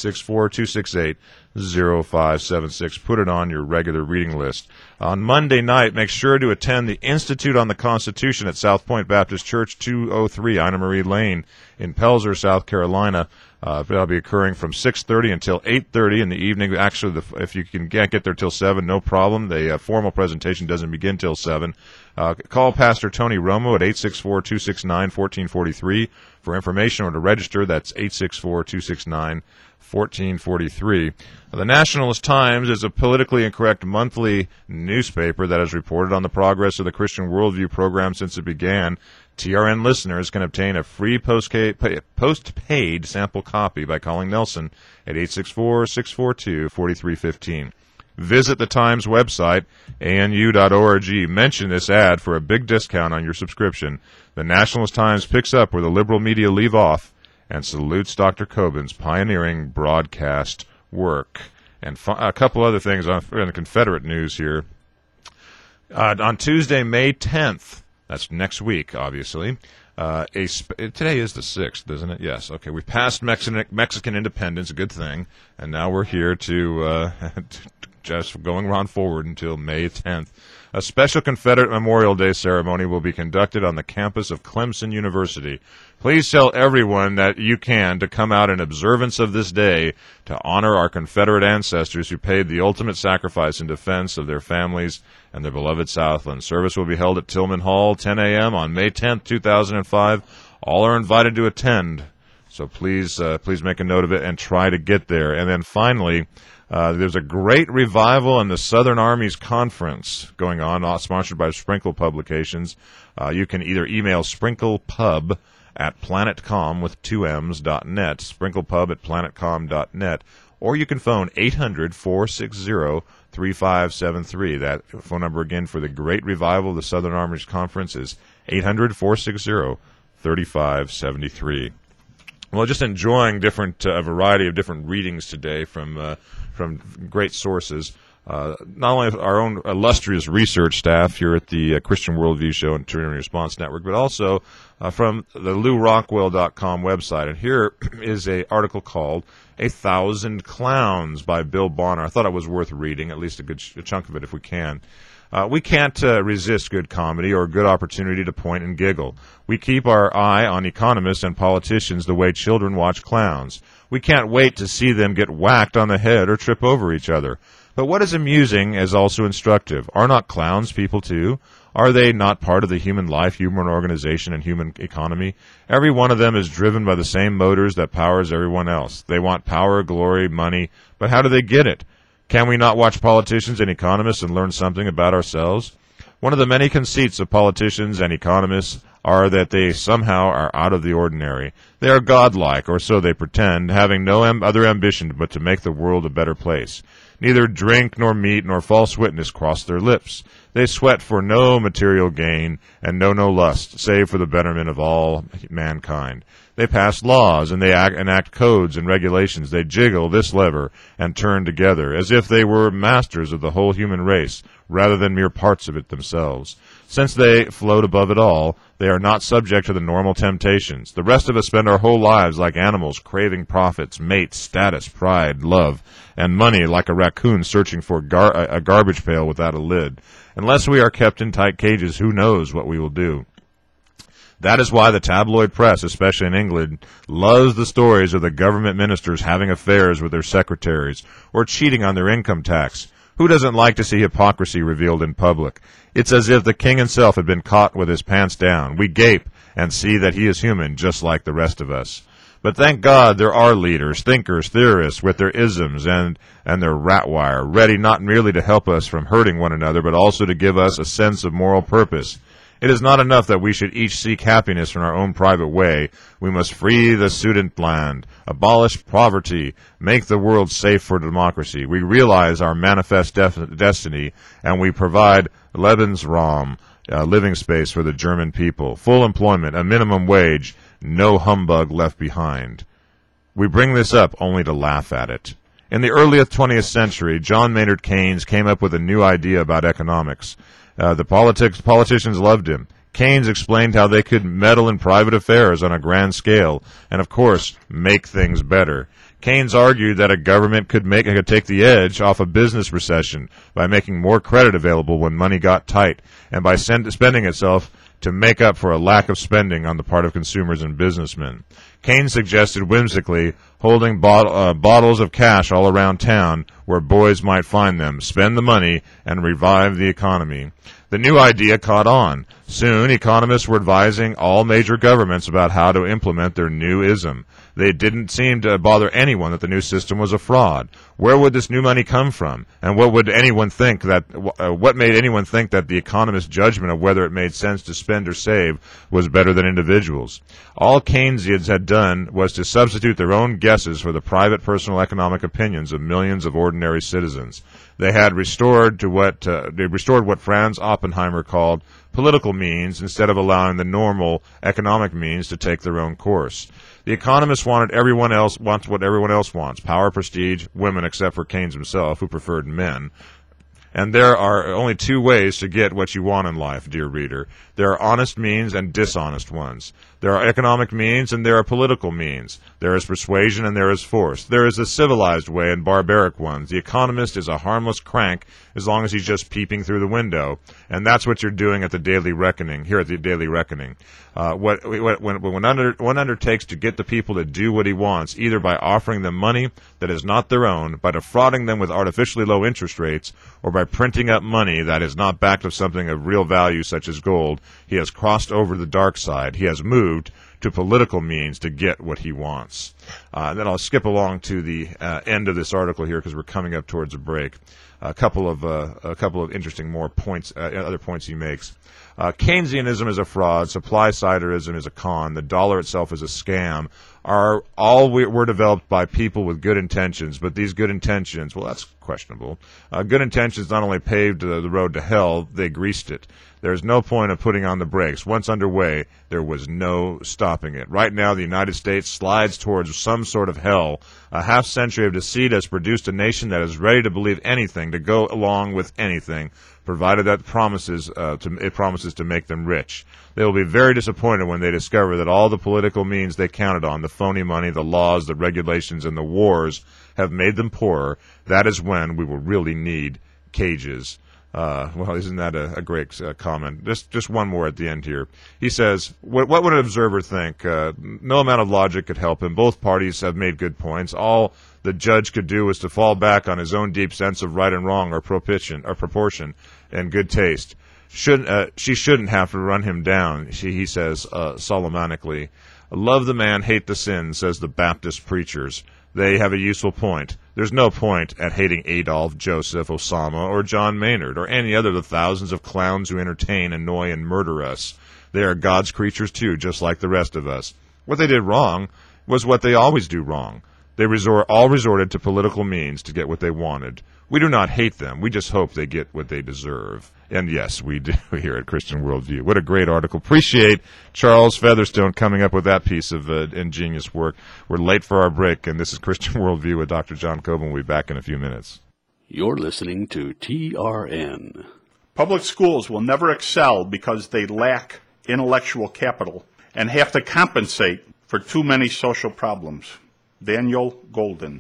864-268-0576. Put it on your regular reading list. On Monday night, make sure to attend the Institute on the Constitution at South Point Baptist Church, 203 Ina Marie Lane in Pelzer, South Carolina. That'll be occurring from 6:30 until 8:30 in the evening. Actually, if you can't get there till 7, no problem. The formal presentation doesn't begin till 7. Call Pastor Tony Romo at 864-269-1443 for information or to register. That's 864-269-1443. The Nationalist Times is a politically incorrect monthly newspaper that has reported on the progress of the Christian Worldview program since it began. TRN listeners can obtain a free postpaid sample copy by calling Nelson at 864-642-4315. Visit the Times website, anu.org. Mention this ad for a big discount on your subscription. The Nationalist Times picks up where the liberal media leave off and salutes Dr. Cobin's pioneering broadcast work. And a couple other things on the Confederate news here. On Tuesday, May 10th, that's next week, obviously. Today is the 6th, isn't it? Yes. Okay, we've passed Mexican independence, a good thing, and now we're here to just going on forward until May 10th. A special Confederate Memorial Day ceremony will be conducted on the campus of Clemson University. Please tell everyone that you can to come out in observance of this day to honor our Confederate ancestors who paid the ultimate sacrifice in defense of their families and their beloved Southland. Service will be held at Tillman Hall, 10 a.m. on May 10th, 2005. All are invited to attend, so please make a note of it and try to get there. And then finally, there's a great revival in the Southern Army's Conference going on, sponsored by Sprinkle Publications. You can either email sprinklepub at planetcom with 2Ms.net, sprinklepub at planetcom.net, or you can phone 800-460-3573. That phone number again for the great revival of the Southern Army's Conference is 800-460-3573. Well, just enjoying a variety of different readings today from great sources. Not only our own illustrious research staff here at the Christian Worldview Show and Trinity Response Network, but also from the LouRockwell.com website. And here is an article called "A Thousand Clowns" by Bill Bonner. I thought it was worth reading, at least a chunk of it if we can. We can't resist good comedy or a good opportunity to point and giggle. We keep our eye on economists and politicians the way children watch clowns. We can't wait to see them get whacked on the head or trip over each other. But what is amusing is also instructive. Are not clowns people too? Are they not part of the human life, human organization, and human economy? Every one of them is driven by the same motors that powers everyone else. They want power, glory, money, but how do they get it? Can we not watch politicians and economists and learn something about ourselves? One of the many conceits of politicians and economists are that they somehow are out of the ordinary. They are godlike, or so they pretend, having no other ambition but to make the world a better place. Neither drink nor meat nor false witness cross their lips. They sweat for no material gain and know no lust, save for the betterment of all mankind. They pass laws and they enact codes and regulations. They jiggle this lever and turn together, as if they were masters of the whole human race, rather than mere parts of it themselves. Since they float above it all, they are not subject to the normal temptations. The rest of us spend our whole lives like animals, craving profits, mates, status, pride, love, and money, like a raccoon searching for a garbage pail without a lid. Unless we are kept in tight cages, who knows what we will do? That is why the tabloid press, especially in England, loves the stories of the government ministers having affairs with their secretaries or cheating on their income tax. Who doesn't like to see hypocrisy revealed in public? It's as if the king himself had been caught with his pants down. We gape and see that he is human, just like the rest of us. But thank God there are leaders, thinkers, theorists with their isms and their rat wire, ready not merely to help us from hurting one another, but also to give us a sense of moral purpose. It is not enough that we should each seek happiness in our own private way. We must free the Sudetenland, abolish poverty, make the world safe for democracy. We realize our manifest destiny, and we provide Lebensraum living space for the German people, full employment, a minimum wage, no humbug left behind. We bring this up only to laugh at it. In the early 20th century, John Maynard Keynes came up with a new idea about economics. The politicians loved him. Keynes explained how they could meddle in private affairs on a grand scale and, of course, make things better. Keynes argued that a government could take the edge off a business recession by making more credit available when money got tight and by spending itself to make up for a lack of spending on the part of consumers and businessmen. Keynes suggested whimsically holding bottles of cash all around town where boys might find them, spend the money, and revive the economy. The new idea caught on. Soon, economists were advising all major governments about how to implement their new ism. They didn't seem to bother anyone that the new system was a fraud. Where would this new money come from? And what made anyone think that the economist's judgment of whether it made sense to spend or save was better than individuals? All Keynesians had done was to substitute their own guesses for the private personal economic opinions of millions of ordinary citizens. They had restored what Franz Oppenheimer called political means instead of allowing the normal economic means to take their own course. The economists wants what everyone else wants: power, prestige, women, except for Keynes himself, who preferred men. And there are only two ways to get what you want in life, dear reader. There are honest means and dishonest ones. There are economic means and there are political means. There is persuasion and there is force. There is the civilized way and barbaric ones. The economist is a harmless crank as long as he's just peeping through the window. And that's what you're doing at the Daily Reckoning, here at the Daily Reckoning. When one undertakes to get the people to do what he wants, either by offering them money that is not their own, by defrauding them with artificially low interest rates, or by printing up money that is not backed with something of real value such as gold, he has crossed over the dark side. He has moved to political means to get what he wants. And then I'll skip along to the end of this article here because we're coming up towards a break. A couple of interesting more points, other points he makes. Keynesianism is a fraud. Supply-siderism is a con. The dollar itself is a scam. Were developed by people with good intentions, but these good intentions, well, that's questionable. Good intentions not only paved the road to hell, they greased it. There's no point of putting on the brakes. Once underway, there was no stopping it. Right now, the United States slides towards some sort of hell. A half-century of deceit has produced a nation that is ready to believe anything, to go along with anything, provided that it promises to make them rich. They will be very disappointed when they discover that all the political means they counted on, the phony money, the laws, the regulations, and the wars, have made them poorer. That is when we will really need cages. Well, isn't that a great comment? Just one more at the end here. He says, what would an observer think? No amount of logic could help him. Both parties have made good points. All the judge could do was to fall back on his own deep sense of right and wrong or proportion and good taste. She shouldn't have to run him down, he says Solomonically. Love the man, hate the sin, says the Baptist preachers. They have a useful point. There's no point at hating Adolf, Joseph, Osama, or John Maynard, or any other of the thousands of clowns who entertain, annoy, and murder us. They are God's creatures too, just like the rest of us. What they did wrong was what they always do wrong. They all resorted to political means to get what they wanted. We do not hate them. We just hope they get what they deserve. And yes, we do here at Christian Worldview. What a great article. Appreciate Charles Featherstone coming up with that piece of ingenious work. We're late for our break, and this is Christian Worldview with Dr. John Coben. We'll be back in a few minutes. You're listening to TRN. Public schools will never excel because they lack intellectual capital and have to compensate for too many social problems. Daniel Golden.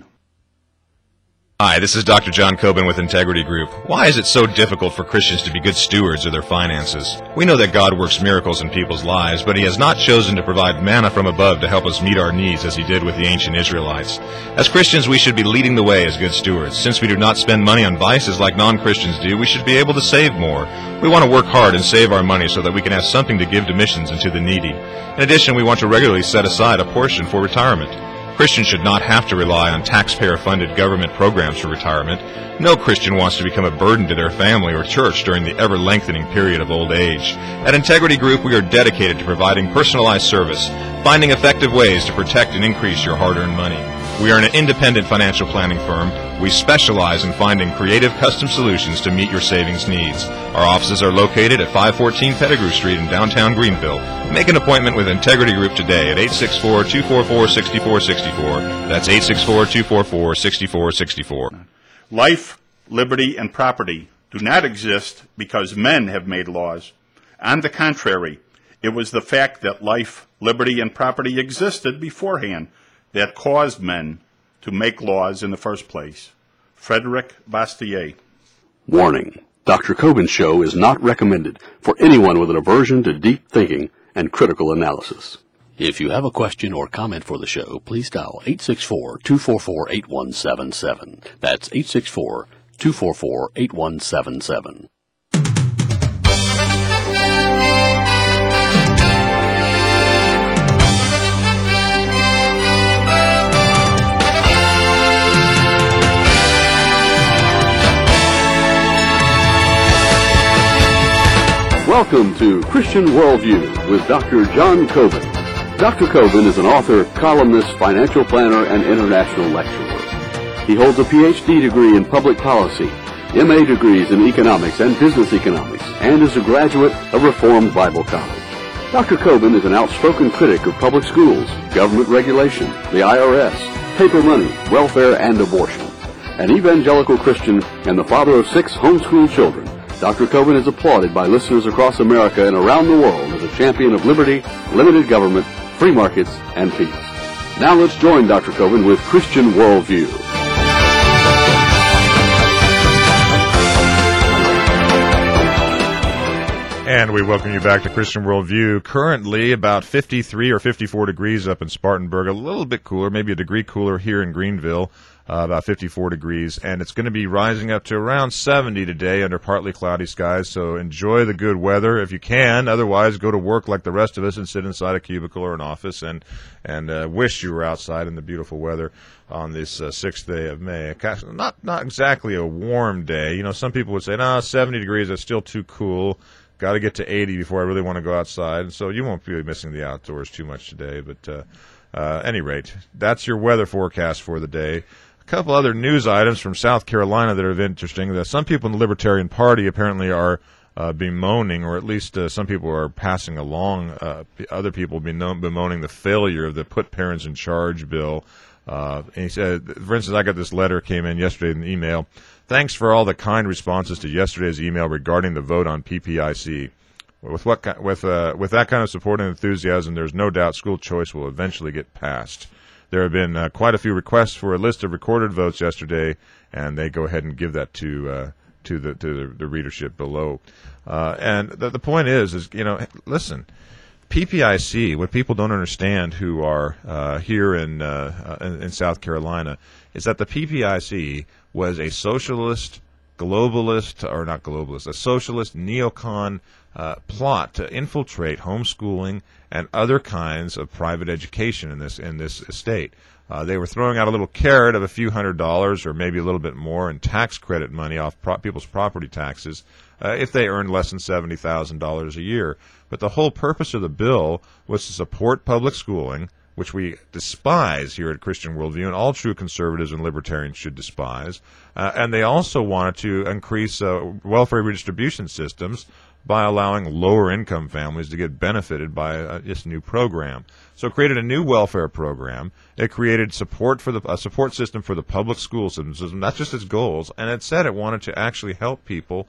Hi, this is Dr. John Coben with Integrity Group. Why is it so difficult for Christians to be good stewards of their finances? We know that God works miracles in people's lives, but He has not chosen to provide manna from above to help us meet our needs as He did with the ancient Israelites. As Christians, we should be leading the way as good stewards. Since we do not spend money on vices like non-Christians do, we should be able to save more. We want to work hard and save our money so that we can have something to give to missions and to the needy. In addition, we want to regularly set aside a portion for retirement. Christians should not have to rely on taxpayer-funded government programs for retirement. No Christian wants to become a burden to their family or church during the ever-lengthening period of old age. At Integrity Group, we are dedicated to providing personalized service, finding effective ways to protect and increase your hard-earned money. We are an independent financial planning firm. We specialize in finding creative custom solutions to meet your savings needs. Our offices are located at 514 Pettigrew Street in downtown Greenville. Make an appointment with Integrity Group today at 864-244-6464. That's 864-244-6464. Life, liberty, and property do not exist because men have made laws. On the contrary, it was the fact that life, liberty, and property existed beforehand that caused men to make laws in the first place. Frederick Bastiat. Warning. Dr. Kobin's show is not recommended for anyone with an aversion to deep thinking and critical analysis. If you have a question or comment for the show, please dial 864-244-8177. That's 864-244-8177. Welcome to Christian Worldview with Dr. John Kobin. Dr. Kobin is an author, columnist, financial planner, and international lecturer. He holds a Ph.D. degree in public policy, M.A. degrees in economics and business economics, and is a graduate of Reformed Bible College. Dr. Kobin is an outspoken critic of public schools, government regulation, the IRS, paper money, welfare, and abortion. An evangelical Christian and the father of 6 homeschooled children, Dr. Kobin is applauded by listeners across America and around the world as a champion of liberty, limited government, free markets, and peace. Now let's join Dr. Kobin with Christian Worldview. And we welcome you back to Christian Worldview. Currently about 53 or 54 degrees up in Spartanburg, a little bit cooler, maybe a degree cooler here in Greenville. About 54 degrees, and it's going to be rising up to around 70 today under partly cloudy skies, so enjoy the good weather if you can. Otherwise, go to work like the rest of us and sit inside a cubicle or an office and wish you were outside in the beautiful weather on this 6th day of May. Not exactly a warm day. You know, some people would say, no, 70 degrees, that's still too cool. Got to get to 80 before I really want to go outside, and so you won't be missing the outdoors too much today, but at any rate, that's your weather forecast for the day. A couple other news items from South Carolina that are interesting. Some people in the Libertarian Party apparently are bemoaning, or at least some people are passing along, other people bemoaning the failure of the Put Parents in Charge bill. And he said, for instance, I got this letter came in yesterday in the email. Thanks for all the kind responses to yesterday's email regarding the vote on PPIC. With that kind of support and enthusiasm, there's no doubt school choice will eventually get passed. There have been quite a few requests for a list of recorded votes yesterday, and they go ahead and give that to the readership below. And the point is, you know, listen, PPIC. What people don't understand who are here in South Carolina is that the PPIC was a socialist, globalist, or not globalist, a socialist neocon plot to infiltrate homeschooling and other kinds of private education in this state. They were throwing out a little carrot of a few $100s or maybe a little bit more in tax credit money off people's property taxes if they earned less than $70,000 a year. But the whole purpose of the bill was to support public schooling, which we despise here at Christian Worldview, and all true conservatives and libertarians should despise. And they also wanted to increase welfare redistribution systems by allowing lower-income families to get benefited by this new program. So it created a new welfare program. It created support for a support system for the public school system, not just its goals, and it said it wanted to actually help people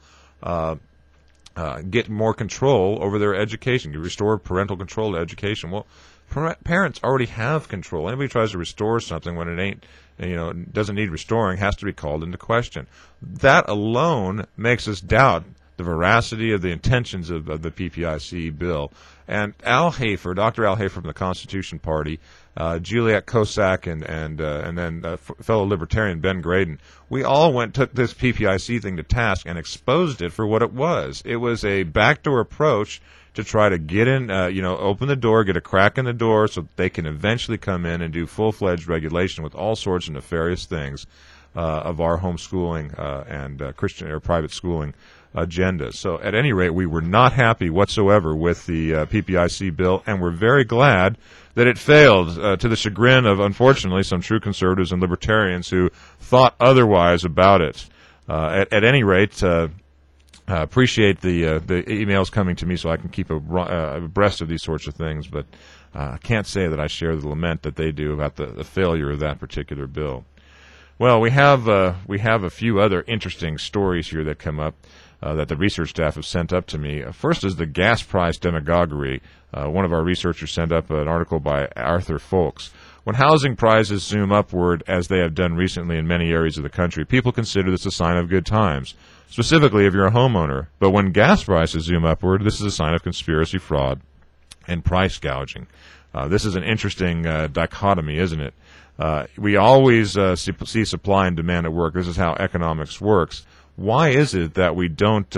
get more control over their education, to restore parental control to education. Well, parents already have control. Anybody tries to restore something when it ain't, doesn't need restoring, has to be called into question. That alone makes us doubt the veracity of the intentions of the PPIC bill. And Al Hafer, Dr. Al Hafer from the Constitution Party, Juliet Kosak, and then fellow libertarian Ben Graydon, we all took this PPIC thing to task and exposed it for what it was. It was a backdoor approach to try to get in, open the door, get a crack in the door so that they can eventually come in and do full-fledged regulation with all sorts of nefarious things. of our homeschooling and Christian or private schooling agenda. So at any rate, we were not happy whatsoever with the PPIC bill, and we're very glad that it failed, to the chagrin of, unfortunately, some true conservatives and libertarians who thought otherwise about it. At any rate, appreciate the emails coming to me so I can keep abreast of these sorts of things, but I can't say that I share the lament that they do about the failure of that particular bill. Well, we have a few other interesting stories here that come up that the research staff have sent up to me. First is the gas price demagoguery. One of our researchers sent up an article by Arthur Folks. When housing prices zoom upward, as they have done recently in many areas of the country, people consider this a sign of good times, specifically if you're a homeowner. But when gas prices zoom upward, this is a sign of conspiracy, fraud, and price gouging. This is an interesting dichotomy, isn't it? We always see supply and demand at work. This is how economics works. Why is it that we don't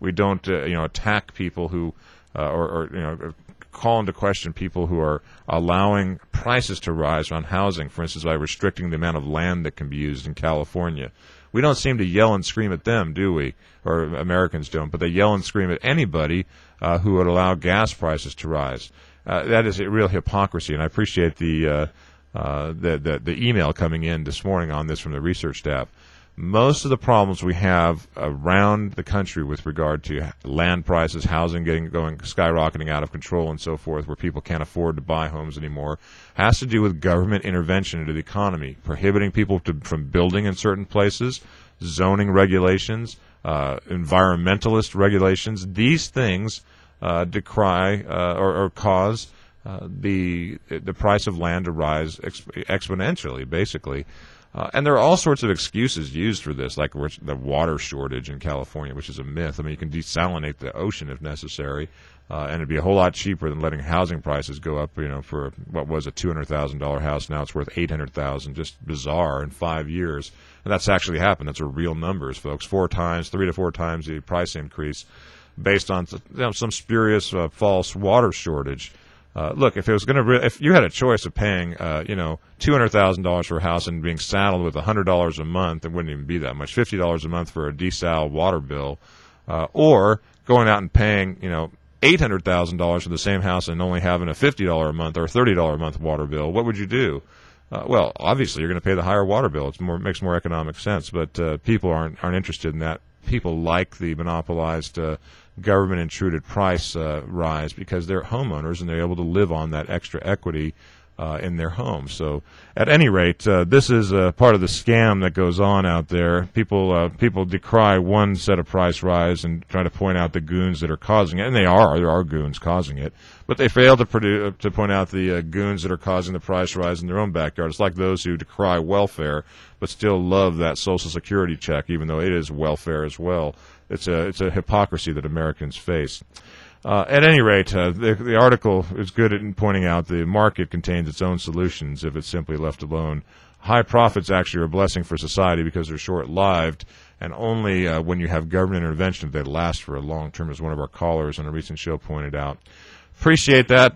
attack people who or call into question people who are allowing prices to rise on housing, for instance, by restricting the amount of land that can be used in California? We don't seem to yell and scream at them, do we? Or Americans don't, but they yell and scream at anybody who would allow gas prices to rise. That is a real hypocrisy, and I appreciate the email coming in this morning on this from the research staff. Most of the problems we have around the country with regard to land prices, housing skyrocketing out of control and so forth, where people can't afford to buy homes anymore, has to do with government intervention into the economy, prohibiting people from building in certain places, zoning regulations, environmentalist regulations. These things decry or cause the price of land to rise exponentially, basically. And there are all sorts of excuses used for this, like the water shortage in California, which is a myth. I mean, you can desalinate the ocean if necessary, and it'd be a whole lot cheaper than letting housing prices go up, for what was a $200,000 house. Now it's worth $800,000. Just bizarre in 5 years. And that's actually happened. That's real numbers, folks. 3 to 4 times the price increase based on some spurious false water shortage. Look, if you had a choice of paying, $200,000 for a house and being saddled with $100 a month, it wouldn't even be that much, $50 a month for a desal water bill, or going out and paying, $800,000 for the same house and only having a $50 a month or $30 a month water bill, what would you do? Well, obviously you're going to pay the higher water bill. It makes more economic sense, but people aren't interested in that. People like the monopolized government-intruded price rise because they're homeowners and they're able to live on that extra equity in their home. So at any rate, this is part of the scam that goes on out there. People decry one set of price rise and try to point out the goons that are causing it, and there are goons causing it, but they fail to point out the goons that are causing the price rise in their own backyard. It's like those who decry welfare but still love that Social Security check, even though it is welfare as well. It's a hypocrisy that Americans face. At any rate, the article is good at pointing out the market contains its own solutions if it's simply left alone. High profits actually are a blessing for society because they're short-lived, and only when you have government intervention do they last for a long term, as one of our callers on a recent show pointed out. Appreciate that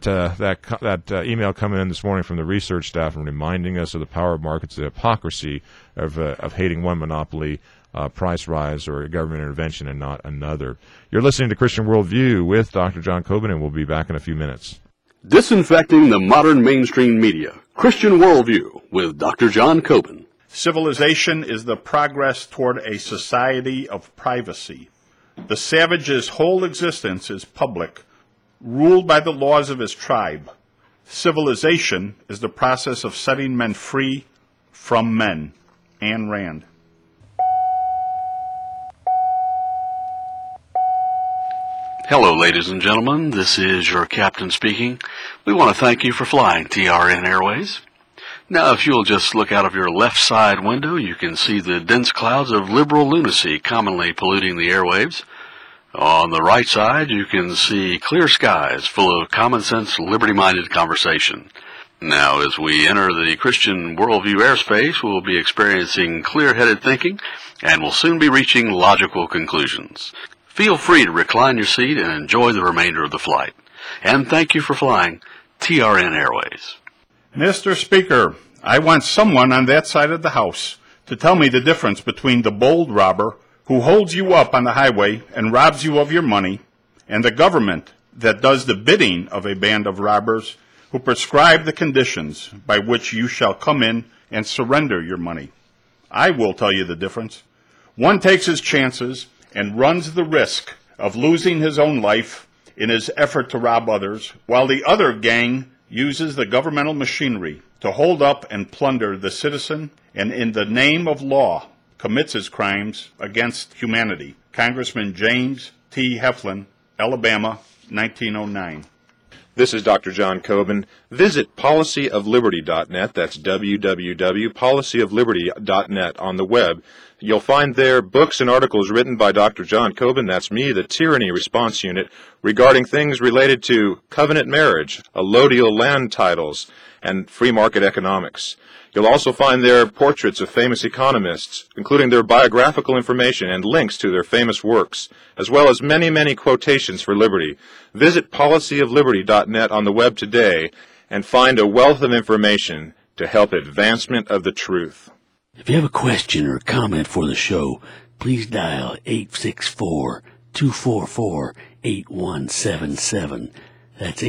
email coming in this morning from the research staff and reminding us of the power of markets, the hypocrisy of hating one monopoly price rise or government intervention and not another. You're listening to Christian Worldview with Dr. John Coben, and we'll be back in a few minutes. Disinfecting the modern mainstream media. Christian Worldview with Dr. John Coben. Civilization is the progress toward a society of privacy. The savage's whole existence is public, ruled by the laws of his tribe. Civilization is the process of setting men free from men. Ayn Rand. Hello, ladies and gentlemen. This is your captain speaking. We want to thank you for flying TRN Airways. Now, if you'll just look out of your left side window, you can see the dense clouds of liberal lunacy commonly polluting the airwaves. On the right side, you can see clear skies full of common sense, liberty-minded conversation. Now, as we enter the Christian Worldview airspace, we'll be experiencing clear-headed thinking and will soon be reaching logical conclusions. Feel free to recline your seat and enjoy the remainder of the flight. And thank you for flying TRN Airways. Mr. Speaker, I want someone on that side of the House to tell me the difference between the bold robber who holds you up on the highway and robs you of your money and the government that does the bidding of a band of robbers who prescribe the conditions by which you shall come in and surrender your money. I will tell you the difference. One takes his chances and runs the risk of losing his own life in his effort to rob others, while the other gang uses the governmental machinery to hold up and plunder the citizen and in the name of law commits his crimes against humanity. Congressman James T. Heflin, Alabama, 1909. This is Dr. John Coben. Visit policyofliberty.net. That's www.policyofliberty.net on the web. You'll find there books and articles written by Dr. John Coben, that's me, the Tyranny Response Unit, regarding things related to covenant marriage, allodial land titles, and free market economics. You'll also find there portraits of famous economists, including their biographical information and links to their famous works, as well as many, many quotations for liberty. Visit policyofliberty.net on the web today and find a wealth of information to help advancement of the truth. If you have a question or a comment for the show, please dial 864-244-8177. That's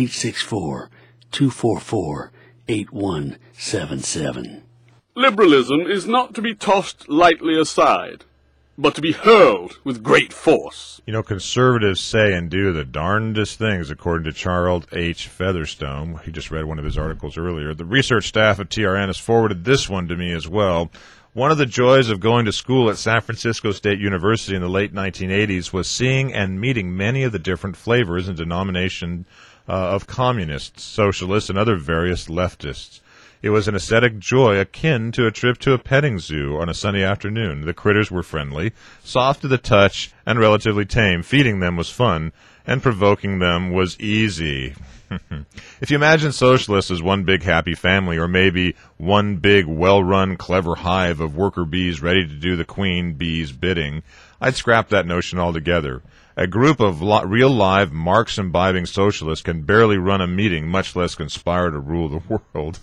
864-244-8177. Liberalism is not to be tossed lightly aside, but to be hurled with great force. You know, conservatives say and do the darndest things, according to Charles H. Featherstone. He just read one of his articles earlier. The research staff at TRN has forwarded this one to me as well. One of the joys of going to school at San Francisco State University in the late 1980s was seeing and meeting many of the different flavors and denomination of communists, socialists, and other various leftists. It was an aesthetic joy akin to a trip to a petting zoo on a sunny afternoon. The critters were friendly, soft to the touch, and relatively tame. Feeding them was fun, and provoking them was easy. If you imagine socialists as one big happy family, or maybe one big well-run clever hive of worker bees ready to do the queen bee's bidding, I'd scrap that notion altogether. A group of real live Marx-imbibing socialists can barely run a meeting, much less conspire to rule the world.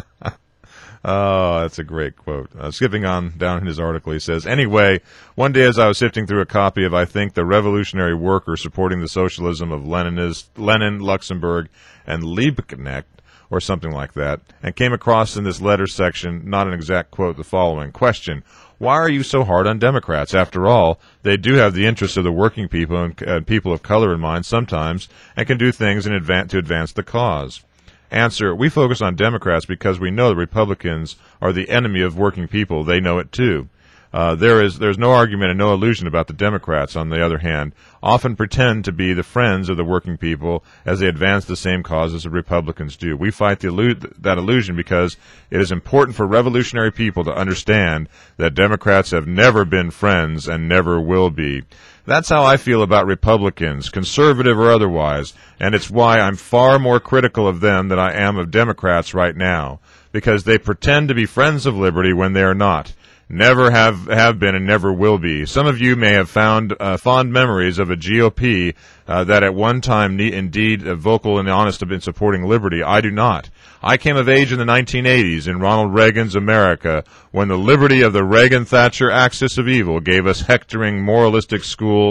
Oh, that's a great quote. Skipping on down in his article, he says, anyway, one day as I was sifting through a copy of, I think, The Revolutionary Worker Supporting the Socialism of Lenin, Luxemburg, and Liebknecht, or something like that, and came across in this letter section, not an exact quote, the following. Question: why are you so hard on Democrats? After all, they do have the interests of the working people and people of color in mind sometimes, and can do things to advance the cause. Answer: we focus on Democrats because we know the Republicans are the enemy of working people. They know it too. There's no argument and no illusion about the Democrats, on the other hand, often pretend to be the friends of the working people as they advance the same causes the Republicans do. We fight that illusion because it is important for revolutionary people to understand that Democrats have never been friends and never will be. That's how I feel about Republicans, conservative or otherwise, and it's why I'm far more critical of them than I am of Democrats right now, because they pretend to be friends of liberty when they are not. Never have been and never will be. Some of you may have found fond memories of a GOP that at one time indeed vocal and honest have been supporting liberty. I do not. I came of age in the 1980s in Ronald Reagan's America when the liberty of the Reagan-Thatcher axis of evil gave us hectoring, moralistic school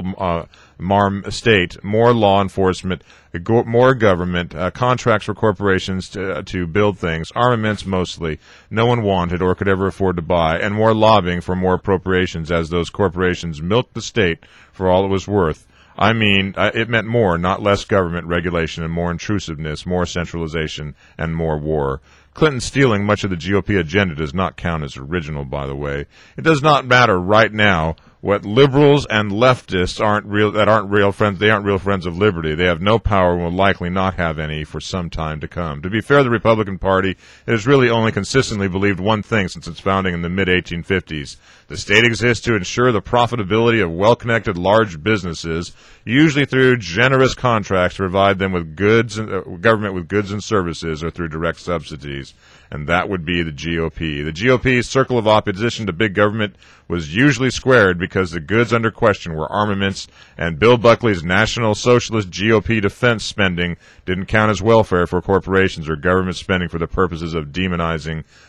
state, more law enforcement, more government, contracts for corporations to build things, armaments mostly no one wanted or could ever afford to buy, and more lobbying for more appropriations as those corporations milked the state for all it was worth. I mean, it meant more, not less government regulation and more intrusiveness, more centralization, and more war. Clinton stealing much of the GOP agenda does not count as original, by the way. It does not matter right now what liberals and leftists aren't real friends. They aren't real friends of liberty. They have no power and will likely not have any for some time to come. To be fair, the Republican Party has really only consistently believed one thing since its founding in the mid-1850s. The state exists to ensure the profitability of well-connected large businesses, usually through generous contracts to provide them with government with goods and services, or through direct subsidies. And that would be the GOP. The GOP's circle of opposition to big government was usually squared because the goods under question were armaments, and Bill Buckley's National Socialist GOP defense spending didn't count as welfare for corporations or government spending for the purposes of demonizing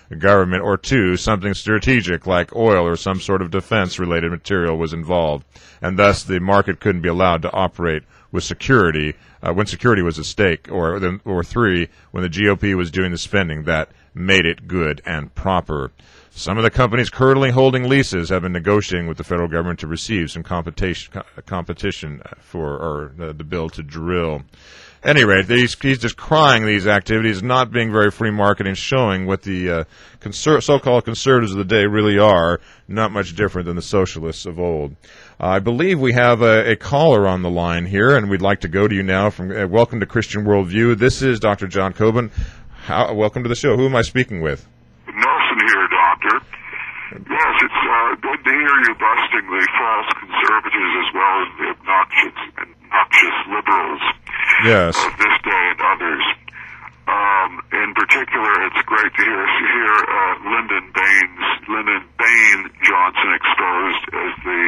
government, or 2, something strategic like oil or some sort of defense-related material was involved, and thus the market couldn't be allowed to operate with security when security was at stake, or 3, when the GOP was doing the spending that made it good and proper. Some of the companies currently holding leases have been negotiating with the federal government to receive some competition for the bill to drill. At any rate, he's just crying these activities not being very free market and showing what the so-called conservatives of the day really are, not much different than the socialists of old. I believe we have a caller on the line here, and we'd like to go to you now. Welcome to Christian Worldview. This is Dr. John Coben. Welcome to the show. Who am I speaking with? Nelson here, Doctor. Yes, it's good to hear you busting the false conservatives as well as the obnoxious liberals of this day and others. In particular, it's great to hear Lyndon Bain Johnson exposed as the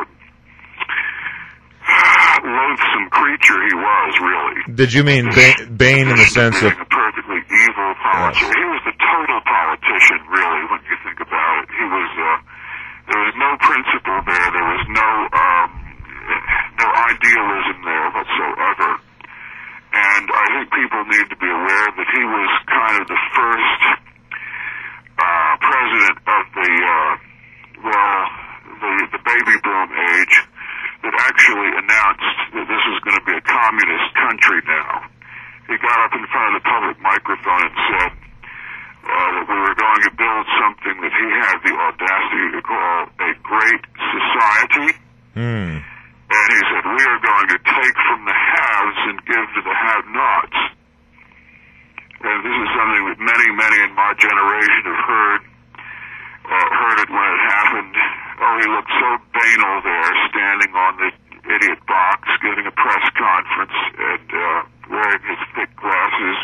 loathsome creature he was, really. Did you mean Bain in the sense of a perfectly evil politician? He was the total politician, really, when you think about it. He was. There was no principle there. There was no idealism there whatsoever. And I think people need to be aware that he was kind of the first president of the baby boom age that actually announced that this was going to be a communist country now. He got up in front of the public microphone and said that we were going to build something that he had the audacity to call a great society. And he said, we are going to take from the haves and give to the have-nots. And this is something that many in my generation have heard it when it happened. Oh, he looked so banal there, standing on the idiot box, giving a press conference, and wearing his thick glasses.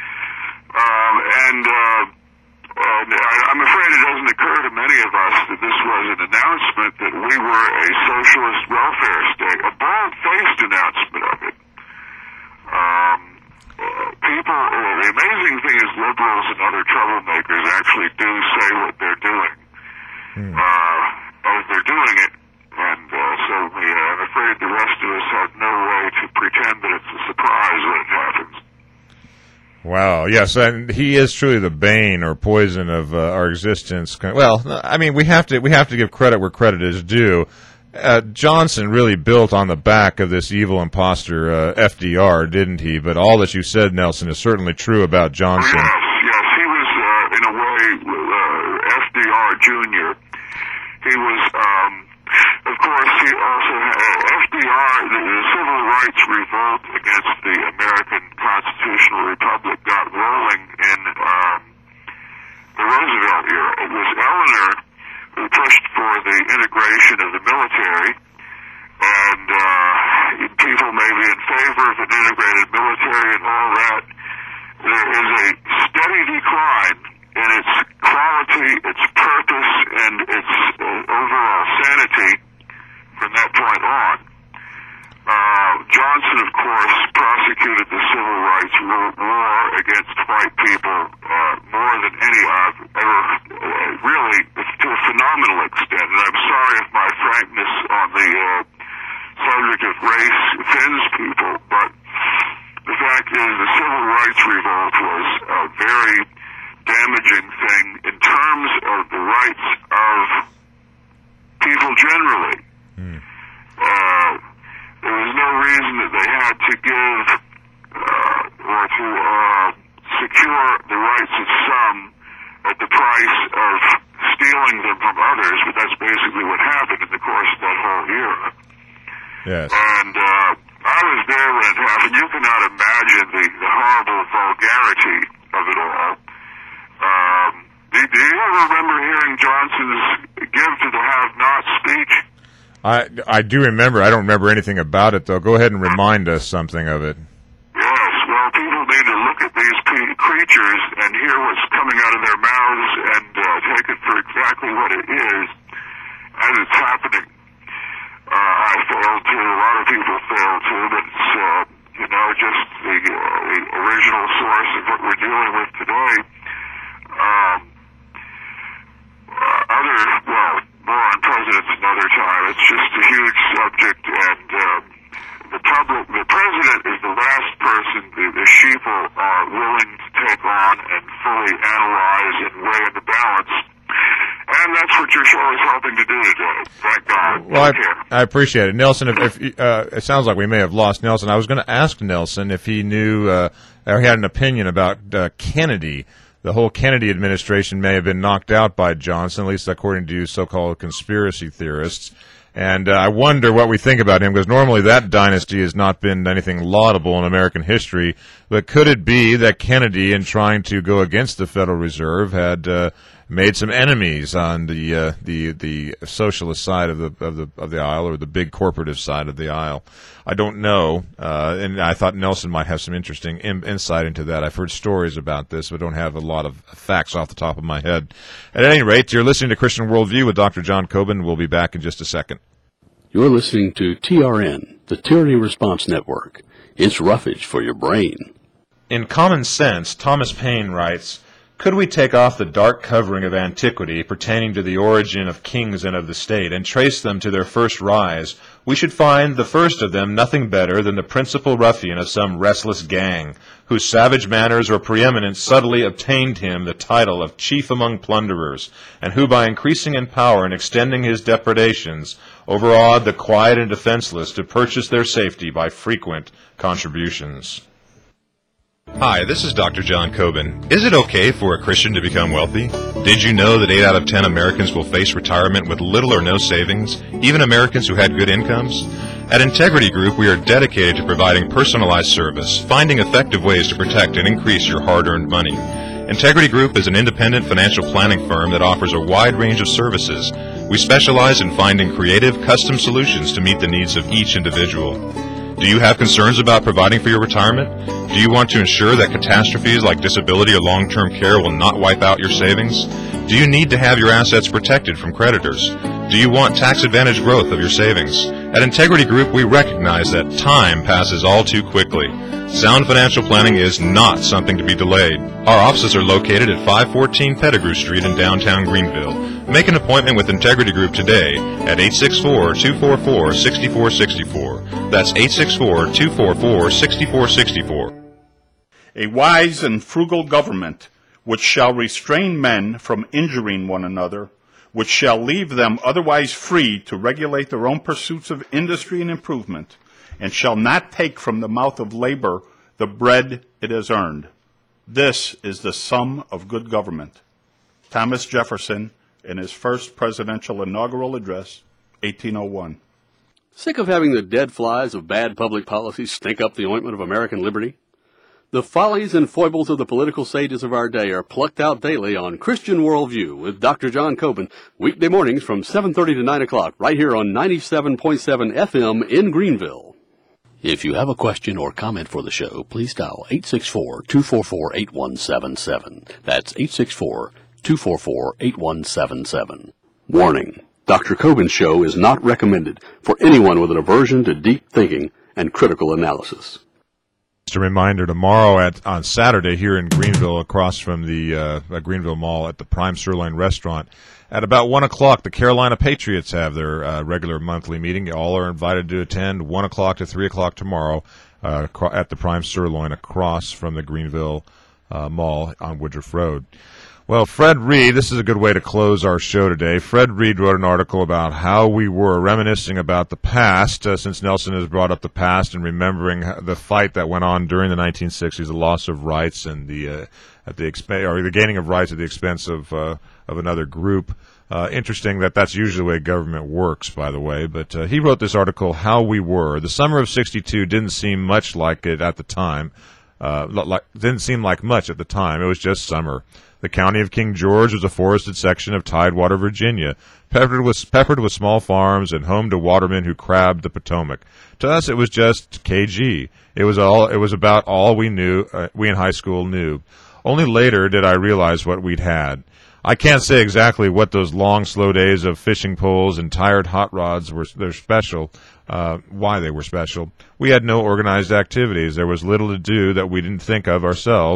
I'm afraid it doesn't occur to many of us that this was an announcement that we were a socialist welfare state, a bold-faced announcement of it. The amazing thing is liberals and other troublemakers actually do say what they're doing as they're doing it, and so I'm afraid the rest of us have no way to pretend that it's a surprise when it happens. Wow, yes, and he is truly the bane or poison of our existence. Well, I mean, we have to give credit where credit is due. Johnson really built on the back of this evil imposter FDR, didn't he? But all that you said, Nelson, is certainly true about Johnson. Yes, he was in a way FDR Jr. He was, of course, he also had FDR. The civil rights revolt against the American Constitutional Republic got rolling in the Roosevelt era. It was Eleanor who pushed for the integration of the military, and people may be in favor of an integrated military and all that. There is a steady decline in its quality, its purpose, and its overall sanity from that point on. Johnson, of course, prosecuted the civil rights war against white people more than any I've ever, really, to a phenomenal extent. And I'm sorry if my frankness on the subject of race offends people, but the fact is the civil rights revolt was a very damaging thing in terms of the rights of people generally. There was no reason that they had to give or to secure the rights of some at the price of stealing them from others, but that's basically what happened in the course of that whole era. Yes. And I was there when it happened. You cannot imagine the horrible vulgarity of it all. Do you ever remember hearing Johnson's give to the have-not speech? I do remember. I don't remember anything about it, though. Go ahead and remind us something of it. Yes, well, people need to look at these creatures and hear what's coming out of their mouths and take it for exactly what it is as it's happening. I failed to, a lot of people fail to, but it's, just the original source of what we're dealing with today. another time. It's just a huge subject, and the president is the last person the sheeple are willing to take on and fully analyze and weigh in the balance. And that's what your show is helping to do today. Thank God. Well, I appreciate it. Nelson, if it sounds like we may have lost Nelson. I was going to ask Nelson if he knew or had an opinion about Kennedy. The whole Kennedy administration may have been knocked out by Johnson, at least according to so-called conspiracy theorists. And I wonder what we think about him, because normally that dynasty has not been anything laudable in American history. But could it be that Kennedy, in trying to go against the Federal Reserve, had made some enemies on the socialist side of the aisle, or the big corporative side of the aisle? I don't know, and I thought Nelson might have some interesting insight into that. I've heard stories about this, but don't have a lot of facts off the top of my head. At any rate, you're listening to Christian Worldview with Dr. John Coben. We'll be back in just a second. You're listening to TRN, the Tyranny Response Network. It's roughage for your brain. In Common Sense, Thomas Paine writes, "Could we take off the dark covering of antiquity pertaining to the origin of kings and of the state, and trace them to their first rise, we should find the first of them nothing better than the principal ruffian of some restless gang, whose savage manners or preeminence subtly obtained him the title of chief among plunderers, and who by increasing in power and extending his depredations, overawed the quiet and defenseless to purchase their safety by frequent contributions." Hi, this is Dr. John Coben. Is it okay for a Christian to become wealthy? Did you know that 8 out of 10 Americans will face retirement with little or no savings, even Americans who had good incomes? At Integrity Group, we are dedicated to providing personalized service, finding effective ways to protect and increase your hard-earned money. Integrity Group is an independent financial planning firm that offers a wide range of services. We specialize in finding creative, custom solutions to meet the needs of each individual. Do you have concerns about providing for your retirement? Do you want to ensure that catastrophes like disability or long-term care will not wipe out your savings? Do you need to have your assets protected from creditors? Do you want tax-advantaged growth of your savings? At Integrity Group, we recognize that time passes all too quickly. Sound financial planning is not something to be delayed. Our offices are located at 514 Pettigrew Street in downtown Greenville. Make an appointment with Integrity Group today at 864-244-6464. That's 864-244-6464. A wise and frugal government, which shall restrain men from injuring one another, which shall leave them otherwise free to regulate their own pursuits of industry and improvement, and shall not take from the mouth of labor the bread it has earned. This is the sum of good government. Thomas Jefferson, in his first presidential inaugural address, 1801. Sick of having the dead flies of bad public policy stink up the ointment of American liberty? The follies and foibles of the political sages of our day are plucked out daily on Christian Worldview with Dr. John Coben, weekday mornings from 7:30 to 9 o'clock, right here on 97.7 FM in Greenville. If you have a question or comment for the show, please dial 864-244-8177. That's 864-244-8177. Warning, Dr. Coben's show is not recommended for anyone with an aversion to deep thinking and critical analysis. Just a reminder, tomorrow on Saturday here in Greenville, across from the Greenville Mall at the Prime Sirloin Restaurant, at about 1 o'clock, the Carolina Patriots have their regular monthly meeting. All are invited to attend 1 o'clock to 3 o'clock tomorrow at the Prime Sirloin across from the Greenville Mall on Woodruff Road. Well, Fred Reed, this is a good way to close our show today. Fred Reed wrote an article about how we were reminiscing about the past, since Nelson has brought up the past, and remembering the fight that went on during the 1960s, the loss of rights and the gaining of rights at the expense of another group. Interesting that's usually the way government works, by the way. But he wrote this article, How We Were. The summer of '62 didn't seem much like it at the time. Didn't seem like much at the time. It was just summer. The county of King George was a forested section of Tidewater, Virginia, peppered with small farms and home to watermen who crabbed the Potomac. To us, it was just KG. It was about all we knew. We in high school knew. Only later did I realize what we'd had. I can't say exactly what those long, slow days of fishing poles and tired hot rods were. They're special. Why they were special. We had no organized activities. There was little to do that we didn't think of ourselves.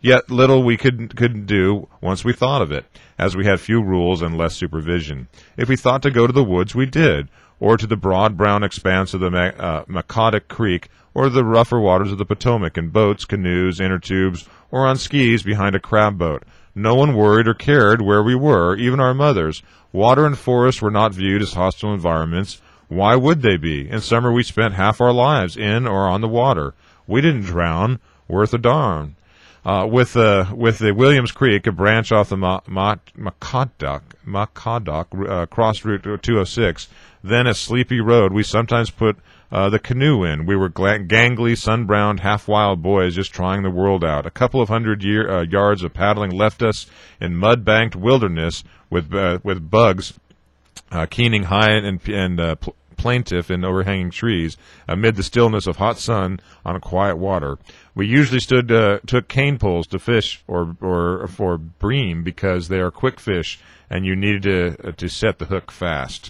Yet little we couldn't do once we thought of it, as we had few rules and less supervision. If we thought to go to the woods, we did, or to the broad brown expanse of the Macotic Creek, or the rougher waters of the Potomac in boats, canoes, inner tubes, or on skis behind a crab boat. No one worried or cared where we were, even our mothers. Water and forest were not viewed as hostile environments. Why would they be? In summer we spent half our lives in or on the water. We didn't drown. Worth a darn. With the Williams Creek, a branch off the Macodoc cross Route 206, then a sleepy road, we sometimes put the canoe in. We were gangly, sun-browned, half-wild boys just trying the world out. A couple of hundred yards of paddling left us in mud-banked wilderness with bugs keening high and plaintive in overhanging trees amid the stillness of hot sun on quiet water. We usually took cane poles to fish or for bream because they are quick fish and you needed to set the hook fast.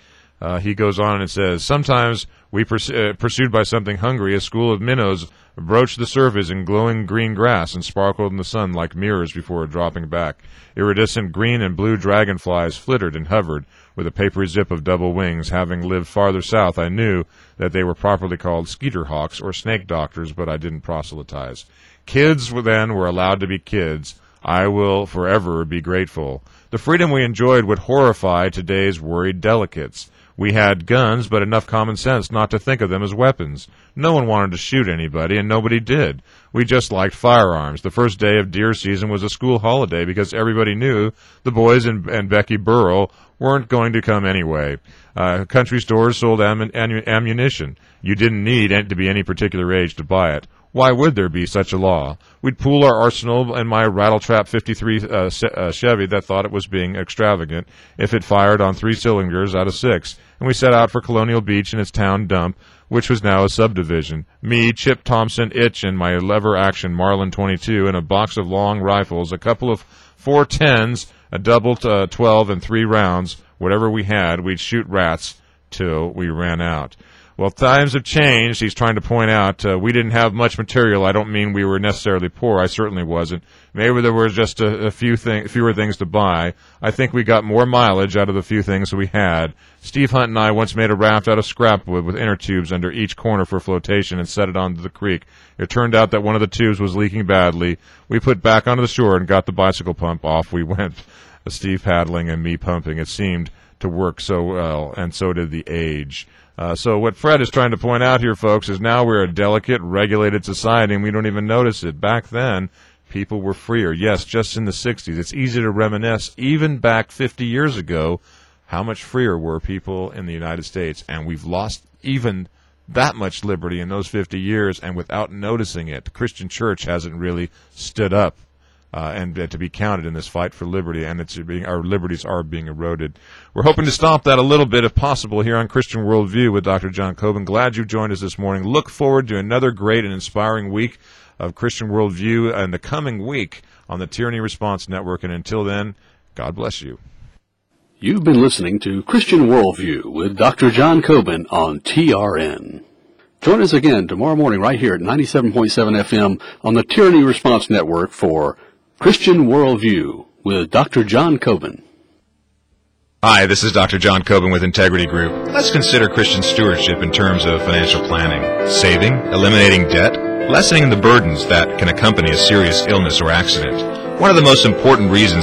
He goes on and says, sometimes we pursued by something hungry, a school of minnows broached the surface in glowing green grass and sparkled in the sun like mirrors before dropping back. Iridescent green and blue dragonflies flittered and hovered with a papery zip of double wings. Having lived farther south, I knew that they were properly called skeeter hawks or snake doctors, but I didn't proselytize. Kids then were allowed to be kids. I will forever be grateful. The freedom we enjoyed would horrify today's worried delicates. We had guns, but enough common sense not to think of them as weapons. No one wanted to shoot anybody, and nobody did. We just liked firearms. The first day of deer season was a school holiday because everybody knew the boys and Becky Burrell weren't going to come anyway. Country stores sold ammunition. You didn't need to be any particular age to buy it. Why would there be such a law? We'd pool our arsenal in my rattletrap 53 Chevy that thought it was being extravagant if it fired on 3 cylinders out of 6, and we set out for Colonial Beach and its town dump, which was now a subdivision. Me, Chip Thompson, Itch, and my lever-action Marlin 22, and a box of long rifles, a couple of 410s, a double 12, and 3 rounds. Whatever we had, we'd shoot rats till we ran out. Well, times have changed. He's trying to point out we didn't have much material. I don't mean we were necessarily poor. I certainly wasn't. Maybe there was just a fewer things to buy. I think we got more mileage out of the few things we had. Steve Hunt and I once made a raft out of scrap wood with inner tubes under each corner for flotation and set it onto the creek. It turned out that one of the tubes was leaking badly. We put back onto the shore and got the bicycle pump. Off we went. Steve paddling and me pumping. It seemed to work so well, and so did the age. So what Fred is trying to point out here, folks, is now we're a delicate, regulated society, and we don't even notice it. Back then, people were freer. Yes, just in the 60s. It's easy to reminisce, even back 50 years ago, how much freer were people in the United States. And we've lost even that much liberty in those 50 years, and without noticing it. The Christian church hasn't really stood up and to be counted in this fight for liberty, and our liberties are being eroded. We're hoping to stop that a little bit, if possible, here on Christian Worldview with Dr. John Coben. Glad you joined us this morning. Look forward to another great and inspiring week of Christian Worldview in the coming week on the Tyranny Response Network, and until then, God bless you. You've been listening to Christian Worldview with Dr. John Coben on TRN. Join us again tomorrow morning right here at 97.7 FM on the Tyranny Response Network for Christian Worldview with Dr. John Coben. Hi, this is Dr. John Coben with Integrity Group. Let's consider Christian stewardship in terms of financial planning, saving, eliminating debt, lessening the burdens that can accompany a serious illness or accident. One of the most important reasons